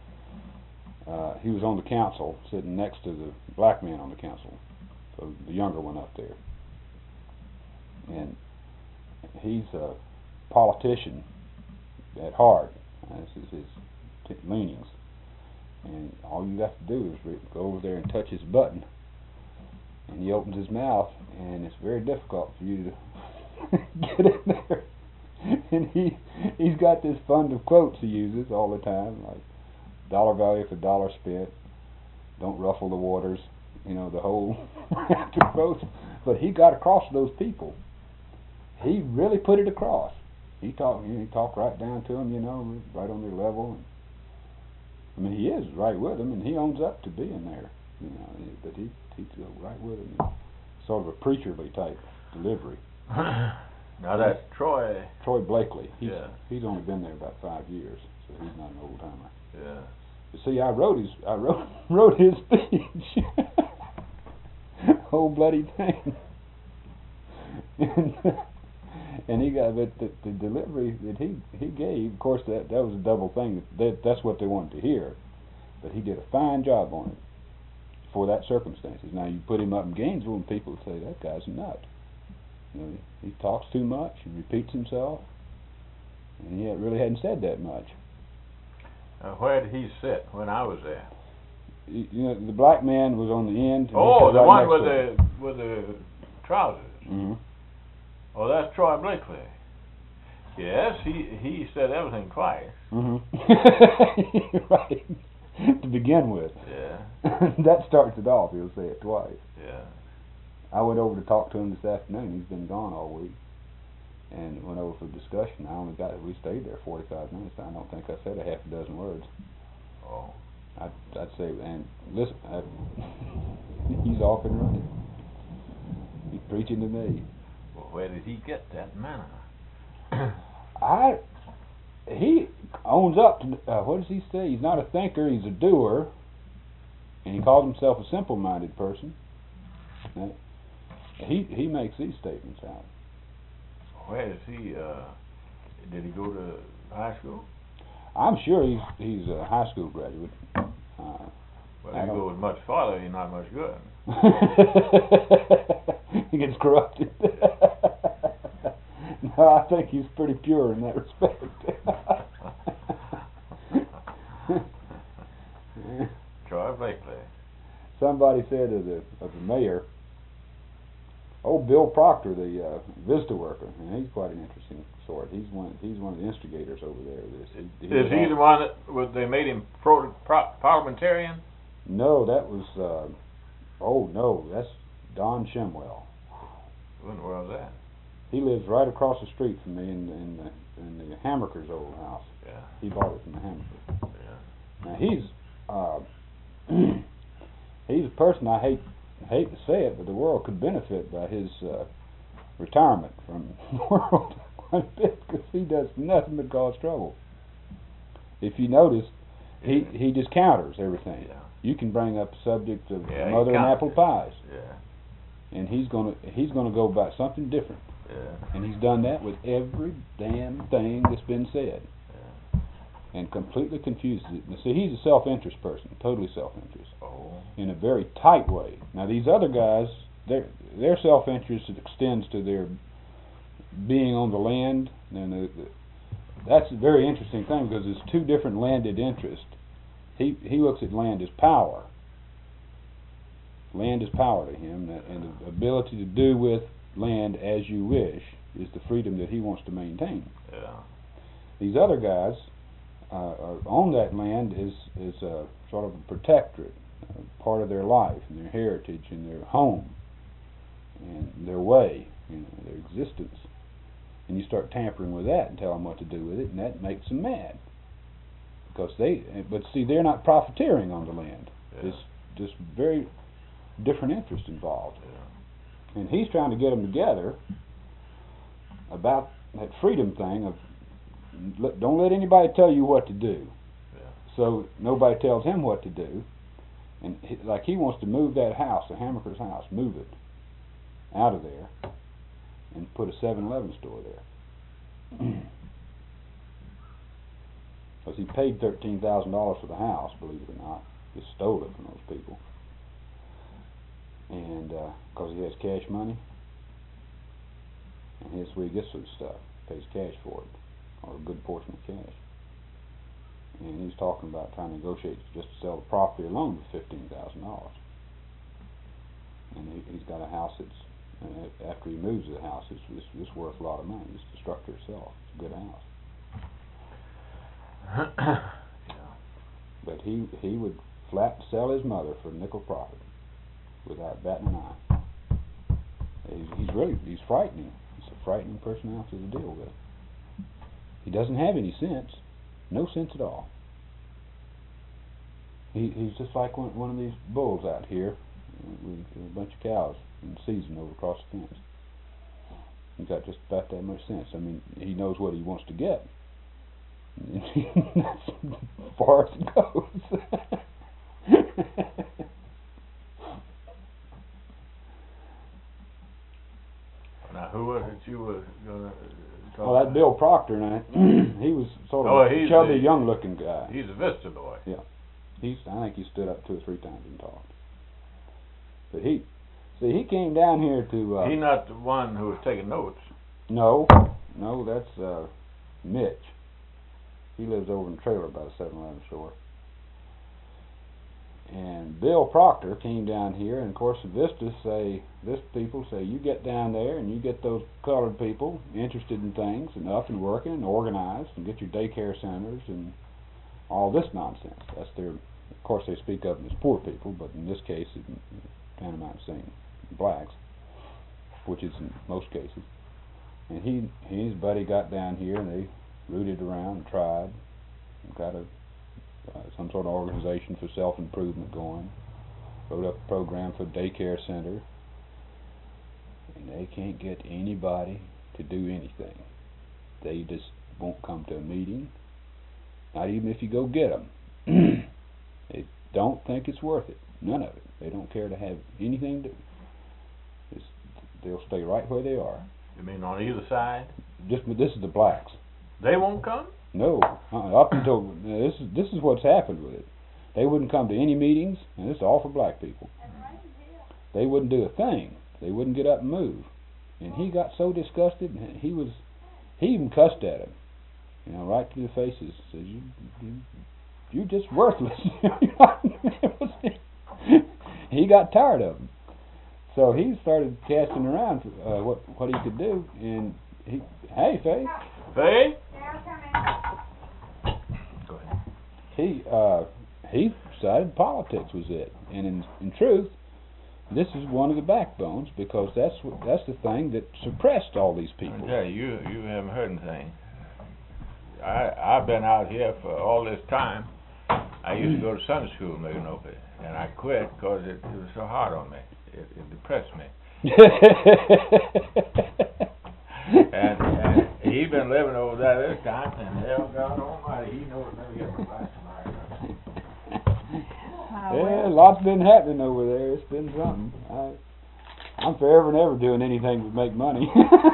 D: on the council, sitting next to the black man on the council, so the younger one up there, and he's a politician at heart. This is his leanings, and all you have to do is go over there and touch his button, and he opens his mouth, and it's very difficult for you to get in there. And he's got this fund of quotes he uses all the time, like dollar value for dollar spent, don't ruffle the waters, the whole raft of quotes. But he got across to those people. He really put it across. He talked right down to them, right on their level. I mean, he is right with them, and he owns up to being there, but he's right with them. Sort of a preacherly type delivery.
A: Now that's Troy
D: Blakely.
A: Yeah.
D: He's only been there about 5 years, so he's not an old timer.
A: Yeah.
D: You see, I wrote his speech. Whole bloody thing. And he got, but the delivery that he gave, of course, that was a double thing. That's what they wanted to hear. But he did a fine job on it for that circumstances. Now you put him up in Gainesville, and people would say that guy's a nut. He talks too much and repeats himself, and he really hadn't said that much.
A: Where did he sit when I was there?
D: The black man was on the end.
A: Oh, the one with the trousers.
D: Mm-hmm.
A: Oh, that's Troy Blakely. Yes, he said everything twice.
D: Mm-hmm. Right. To begin with.
A: Yeah.
D: That starts it off. He'll say it twice.
A: Yeah.
D: I went over to talk to him this afternoon. He's been gone all week. And went over for discussion. We stayed there 45 minutes. I don't think I said a half a dozen words.
A: Oh.
D: I'd say, and listen, he's off and running. He's preaching to me.
A: Well, where did he get that manner?
D: He owns up to, what does he say? He's not a thinker, he's a doer. And he calls himself a simple-minded person. Now, he makes these statements out.
A: where is he, did he go to high school?
D: I'm sure he's a high school graduate.
A: Well, if he goes much farther, he's not much good.
D: He gets corrupted. No, I think he's pretty pure in that respect.
A: Troy Blakely.
D: Somebody said of the mayor, Bill Proctor, the visitor worker, and he's quite an interesting sort. He's one of the instigators over there.
A: Is he the one that they made him parliamentarian?
D: No, that was no, that's Don Shimwell.
A: What in the world is that?
D: He lives right across the street from me in the Hammerkers' old house.
A: Yeah.
D: He bought it from the Hammerkers.
A: Yeah.
D: Now he's a person I hate to say it, but the world could benefit by his retirement from the world quite a bit, because he does nothing but cause trouble. If you notice, he just counters everything.
A: Yeah.
D: You can bring up the subject of
A: mother
D: and apple pies.
A: Yeah.
D: And he's gonna go about something different.
A: Yeah.
D: And he's done that with every damn thing that's been said.
A: Yeah.
D: And completely confuses it. Now, see, he's a self-interest person, totally self-interest.
A: Oh.
D: In a very tight way. Now, these other guys, their self-interest extends to their being on the land, and that's a very interesting thing, because it's two different landed interests. He looks at land as power. Land is power to him, and the ability to do with land as you wish is the freedom that he wants to maintain.
A: Yeah.
D: These other guys own that land is a sort of a protectorate, part of their life and their heritage and their home and their way, their existence. And you start tampering with that and tell them what to do with it, and that makes them mad. Because they're not profiteering on the land.
A: Yeah.
D: It's just very different interest involved.
A: Yeah.
D: And he's trying to get them together about that freedom thing of don't let anybody tell you what to do.
A: Yeah.
D: So nobody tells him what to do. And he wants to move that house, the Hammerkers' house, move it out of there and put a 7-Eleven store there. Because he paid $13,000 for the house, believe it or not. Just stole it from those people. And because he has cash money, and here's where he gets the stuff, pays cash for it, or a good portion of cash. And he's talking about trying to negotiate just to sell the property alone for $15,000. And he's got a house that's, after he moves the house, it's worth a lot of money. It's the structure itself. It's a good house.
A: Yeah.
D: But he would flat sell his mother for nickel profit without batting an eye. He's frightening. He's a frightening personality to deal with. He doesn't have any sense. No sense at all. He's just like one of these bulls out here with a bunch of cows in season over across the fence. He's got just about that much sense. I mean, he knows what he wants to get. That's as far as it goes.
A: Now, who was it you were going to talk
D: Well, that
A: about?
D: Bill Proctor, now, he was sort of a chubby, young-looking guy.
A: He's a visitor boy.
D: Yeah. I think he stood up 2 or 3 times and talked. But he came down here to...
A: He's not the one who was taking notes.
D: No, that's Mitch. He lives over in the trailer by the 7-Eleven store. And Bill Proctor came down here, and of course the Vista people say, you get down there and you get those colored people interested in things and up and working and organized and get your daycare centers and all this nonsense. That's of course they speak of them as poor people, but in this case it's tantamount to saying blacks, which is in most cases. And he and his buddy got down here and they rooted around and tried and got some sort of organization for self-improvement going, wrote up a program for a daycare center, and they can't get anybody to do anything. They just won't come to a meeting, not even if you go get them. They don't think it's worth it, none of it. They don't care to have anything to do. They'll stay right where they are.
A: You mean on either side?
D: This is the blacks.
A: They won't come?
D: No, up until this is what's happened with it. They wouldn't come to any meetings, and this is all for black people. They wouldn't do a thing. They wouldn't get up and move. And he got so disgusted, and he even cussed at him, right to the faces. Says, you're just worthless. He got tired of him, so he started casting around what he could do. And hey, Faye.
A: Faye.
D: Go ahead. He decided politics was it, and in truth, this is one of the backbones, because that's the thing that suppressed all these people.
A: Yeah, you haven't heard anything. I've been out here for all this time. I used to go to Sunday school in Micanopy, and I quit because it was so hard on me. It depressed me. and he's been living over there this time, and hell, God Almighty, he knows never get my back tonight.
D: Yeah, lots been happening over there. It's been something. I'm forever and ever doing anything but make money.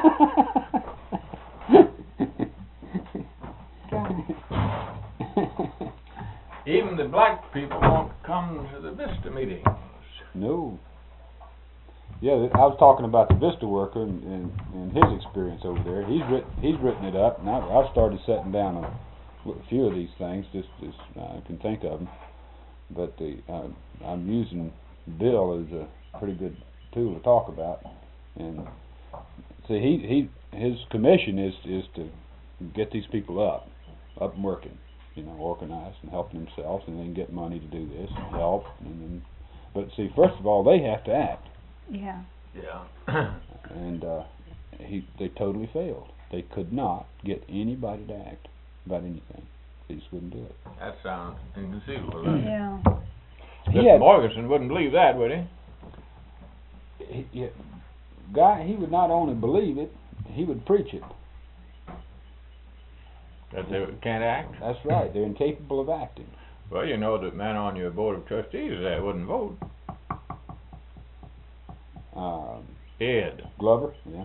A: Even the black people won't come to the Vista meetings.
D: No. Yeah, I was talking about the Vista worker and his experience over there. He's written it up, and I've started setting down a few of these things, just I can think of them. But I'm using Bill as a pretty good tool to talk about. And see, his commission is to get these people up and working, organized and helping themselves, and then get money to do this and help. But see, first of all, they have to act.
B: Yeah.
A: Yeah.
D: And they totally failed. They could not get anybody to act about anything. They just wouldn't do it.
A: That sounds inconceivable.
B: Yeah.
A: Mr. Morganson wouldn't believe that, would he?
D: He would not only believe it, he would preach it.
A: That they can't act?
D: That's right. They're incapable of acting.
A: Well, you know the man on your board of trustees that wouldn't vote. Ed
D: Glover, yeah.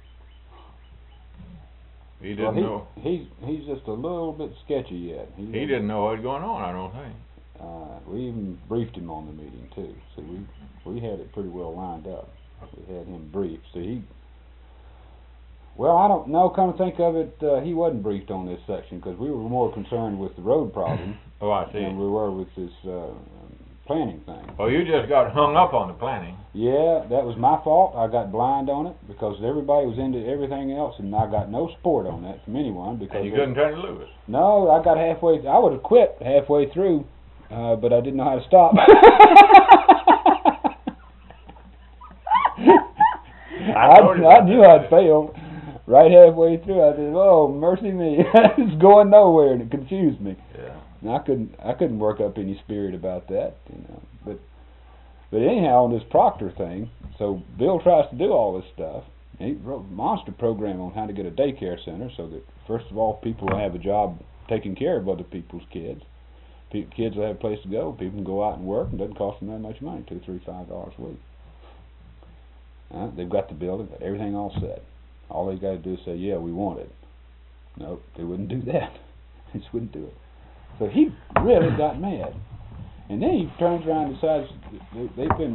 A: He didn't know.
D: He's just a little bit sketchy yet.
A: He didn't know what was going on, I don't think.
D: We even briefed him on the meeting too. So we had it pretty well lined up. We had him briefed. So well, I don't know. Come to think of it, he wasn't briefed on this section because we were more concerned with the road problem.
A: Oh, I see.
D: Than we were with this planning thing.
A: Oh, you just got hung up on the planning.
D: Yeah, that was my fault. I got blind on it because everybody was into everything else, and I got no support on that from anyone. Because
A: and you couldn't turn it loose.
D: No, I got halfway. I would have quit halfway through, but I didn't know how to stop. I knew I'd failed. Right halfway through, I said, "Oh, mercy me! It's going nowhere," and it confused me.
A: Yeah.
D: And I couldn't work up any spirit about that, But anyhow, on this Proctor thing, so Bill tries to do all this stuff. He wrote a monster program on how to get a daycare center, so that first of all, people will have a job taking care of other people's kids. Kids will have a place to go. People can go out and work, and it doesn't cost them that much money, $2, $3, $5 a week. They've got the building, got everything all set. All they got to do is say, "Yeah, we want it." Nope, they wouldn't do that. They just wouldn't do it. So he really got mad. And then he turns around and decides they've been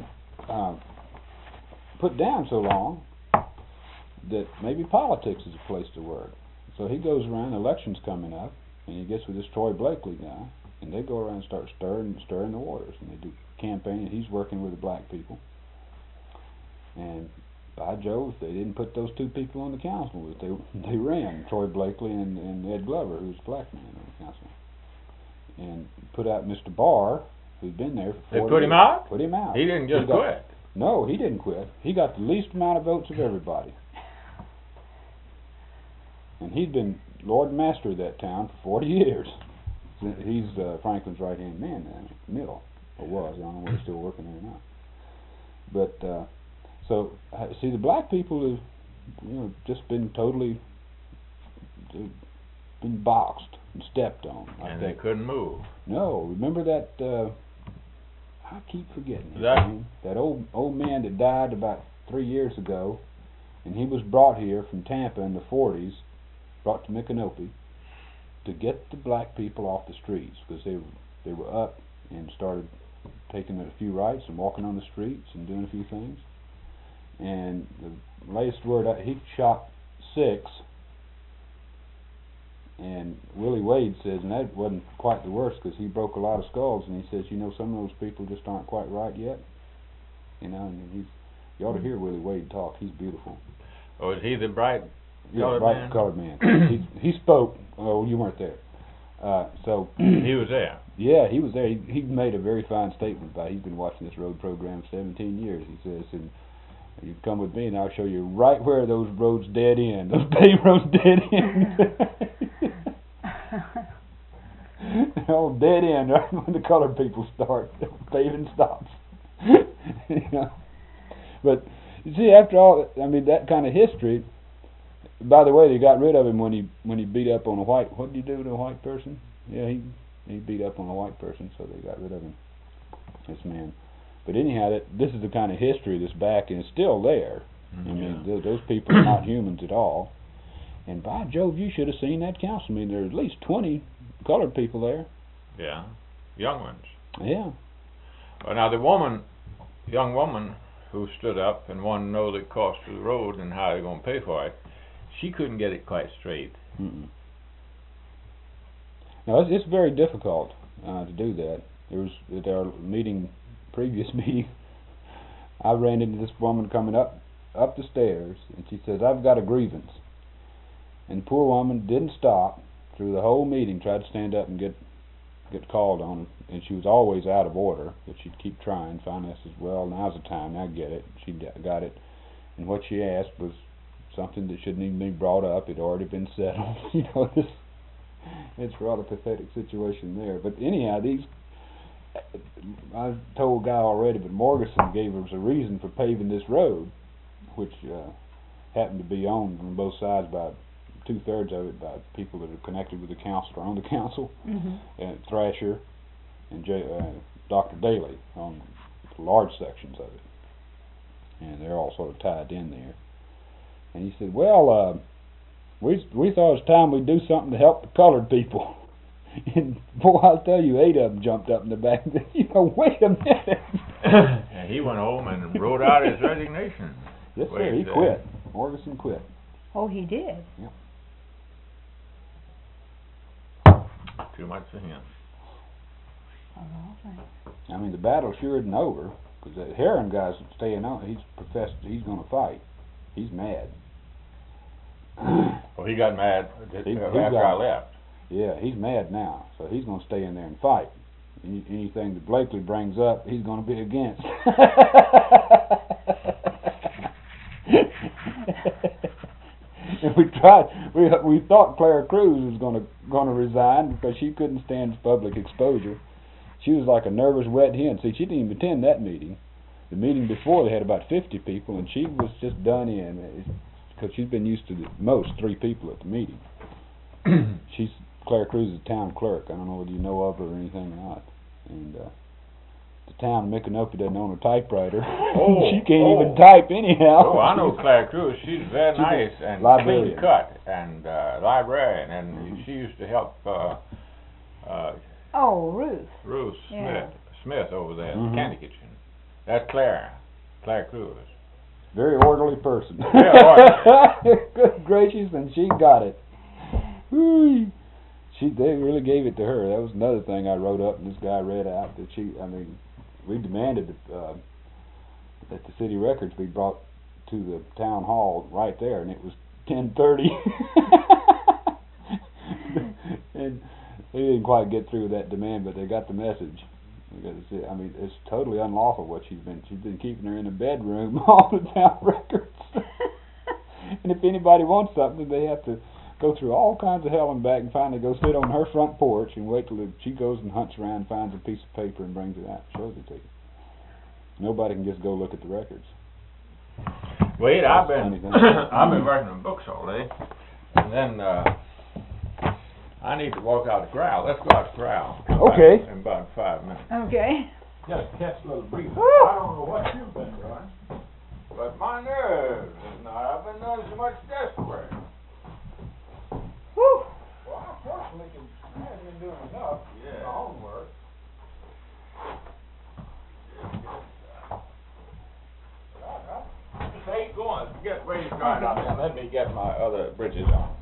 D: put down so long that maybe politics is a place to work. So he goes around, elections coming up, and he gets with this Troy Blakely guy, and they go around and start stirring the waters, and they do campaigning. He's working with the black people. And by Jove, they didn't put those two people on the council. They ran, Troy Blakely and Ed Glover, who was a black man on the council. And put out Mr. Barr, who'd been there for 40
A: They put him
D: years.
A: out?
D: Put him out.
A: He didn't just quit.
D: No, he didn't quit. He got the least amount of votes of everybody. And he'd been Lord and Master of that town for 40 years. He's Franklin's right-hand man now, Mill, or was. I don't know whether he's still working there or not. But, so, see, the black people have, just been totally, been boxed and stepped on.
A: And they couldn't move.
D: No, remember that, I keep forgetting his name. That old man that died about 3 years ago, And he was brought here from Tampa in the 40s, brought to Micanopy, to get the black people off the streets, because they were up and started taking a few rights and walking on the streets and doing a few things. And the latest word, he shot 6, and Willie Wade says, and that wasn't quite the worst, because he broke a lot of skulls, and he says, you know, some of those people just aren't quite right yet. You know, and you ought to hear Willie Wade talk. He's beautiful.
A: Oh, is he the bright colored
D: bright
A: man?
D: Colored man. he spoke. Oh, you weren't there. So
A: he was there.
D: Yeah, he was there. He made a very fine statement about. He's been watching this road program 17 years. He says, and you come with me, and I'll show you right where those roads dead end. Those paved roads dead end. All dead end right when the colored people start. Paving stops. You know? But you see, after all, I mean, that kind of history. By the way, they got rid of him when he beat up on a white. What did he do to a white person? Yeah, he beat up on a white person, so they got rid of him. This man. But anyhow, this is the kind of history that's back, and it's still there. I mean, those people are not humans at all. And by Jove, you should have seen that council. I mean, there are at least 20 colored people there.
A: Yeah, young ones.
D: Yeah.
A: Well, now the young woman who stood up and wanted to know the cost of the road and how they're going to pay for it, she couldn't get it quite straight.
D: Now, it's very difficult to do that. There was at our previous meeting, I ran into this woman coming up the stairs, and she says, I've got a grievance. And the poor woman didn't stop through the whole meeting, tried to stand up and get called on, and she was always out of order, but she'd keep trying. Finally, I says, well, now's the time, I get it. She got it, and what she asked was something that shouldn't even be brought up. It had already been settled. You know, it's a rather pathetic situation there. But anyhow, I told Guy already, but Morgeson gave us a reason for paving this road, which happened to be owned on both sides by 2/3 of it by people that are connected with the council or on the council, and Thrasher and Dr. Daly on large sections of it, and they're all sort of tied in there. And he said, well, we thought it was time we'd do something to help the colored people. And boy, I'll tell you, 8 of them jumped up in the back and said, you know, wait a minute.
A: And he went home and wrote out his resignation.
D: Yes, sir, he quit. Morgeson quit.
B: Oh, he did?
D: Yep.
A: Too much for him.
D: I mean, the battle sure isn't over, because that Heron guy's staying on. He's professed he's going to fight. He's mad.
A: Well, he got mad after I left.
D: Yeah, he's mad now, so he's going to stay in there and fight. Anything that Blakely brings up, he's going to be against. And we thought Clara Cruz was going to resign because she couldn't stand public exposure. She was like a nervous wet hen. See, she didn't even attend that meeting. The meeting before, they had about 50 people, and she was just done in because she's been used to the most 3 people at the meeting. She's Clara Cruz is the town clerk. I don't know whether you know of her or anything or not. And the town of Micanopy doesn't own a typewriter. She can't even type anyhow.
A: Oh, I know Clara Cruz. She's very nice and clean cut and librarian, and she used to help Ruth Smith over there in the candy kitchen. That's Clara Cruz.
D: Very orderly person.
A: Very orderly.
D: Good gracious, and she got it. Whee. They really gave it to her. That was another thing I wrote up, and this guy read out that we demanded that the city records be brought to the town hall right there, and it was 10:30. And they didn't quite get through that demand, but they got the message. I mean, it's totally unlawful what she's been keeping her in a bedroom, all the town records. And if anybody wants something, they have to go through all kinds of hell and back and finally go sit on her front porch and wait till she goes and hunts around and finds a piece of paper and brings it out and shows it to you. Nobody can just go look at the records.
A: Wait, I've been working on books all day, and then I need to walk out the corral. Let's go out the corral.
D: Okay.
A: In about 5 minutes.
B: Okay.
A: Just catch a little breeze. I don't know what you've been doing. But my nerves is not. I've been doing so much desk work.
B: Whew.
A: Well, unfortunately, I haven't been doing enough. Yeah. My own work. I just hate going. Get ready to drive out there and let me get my other bridges on.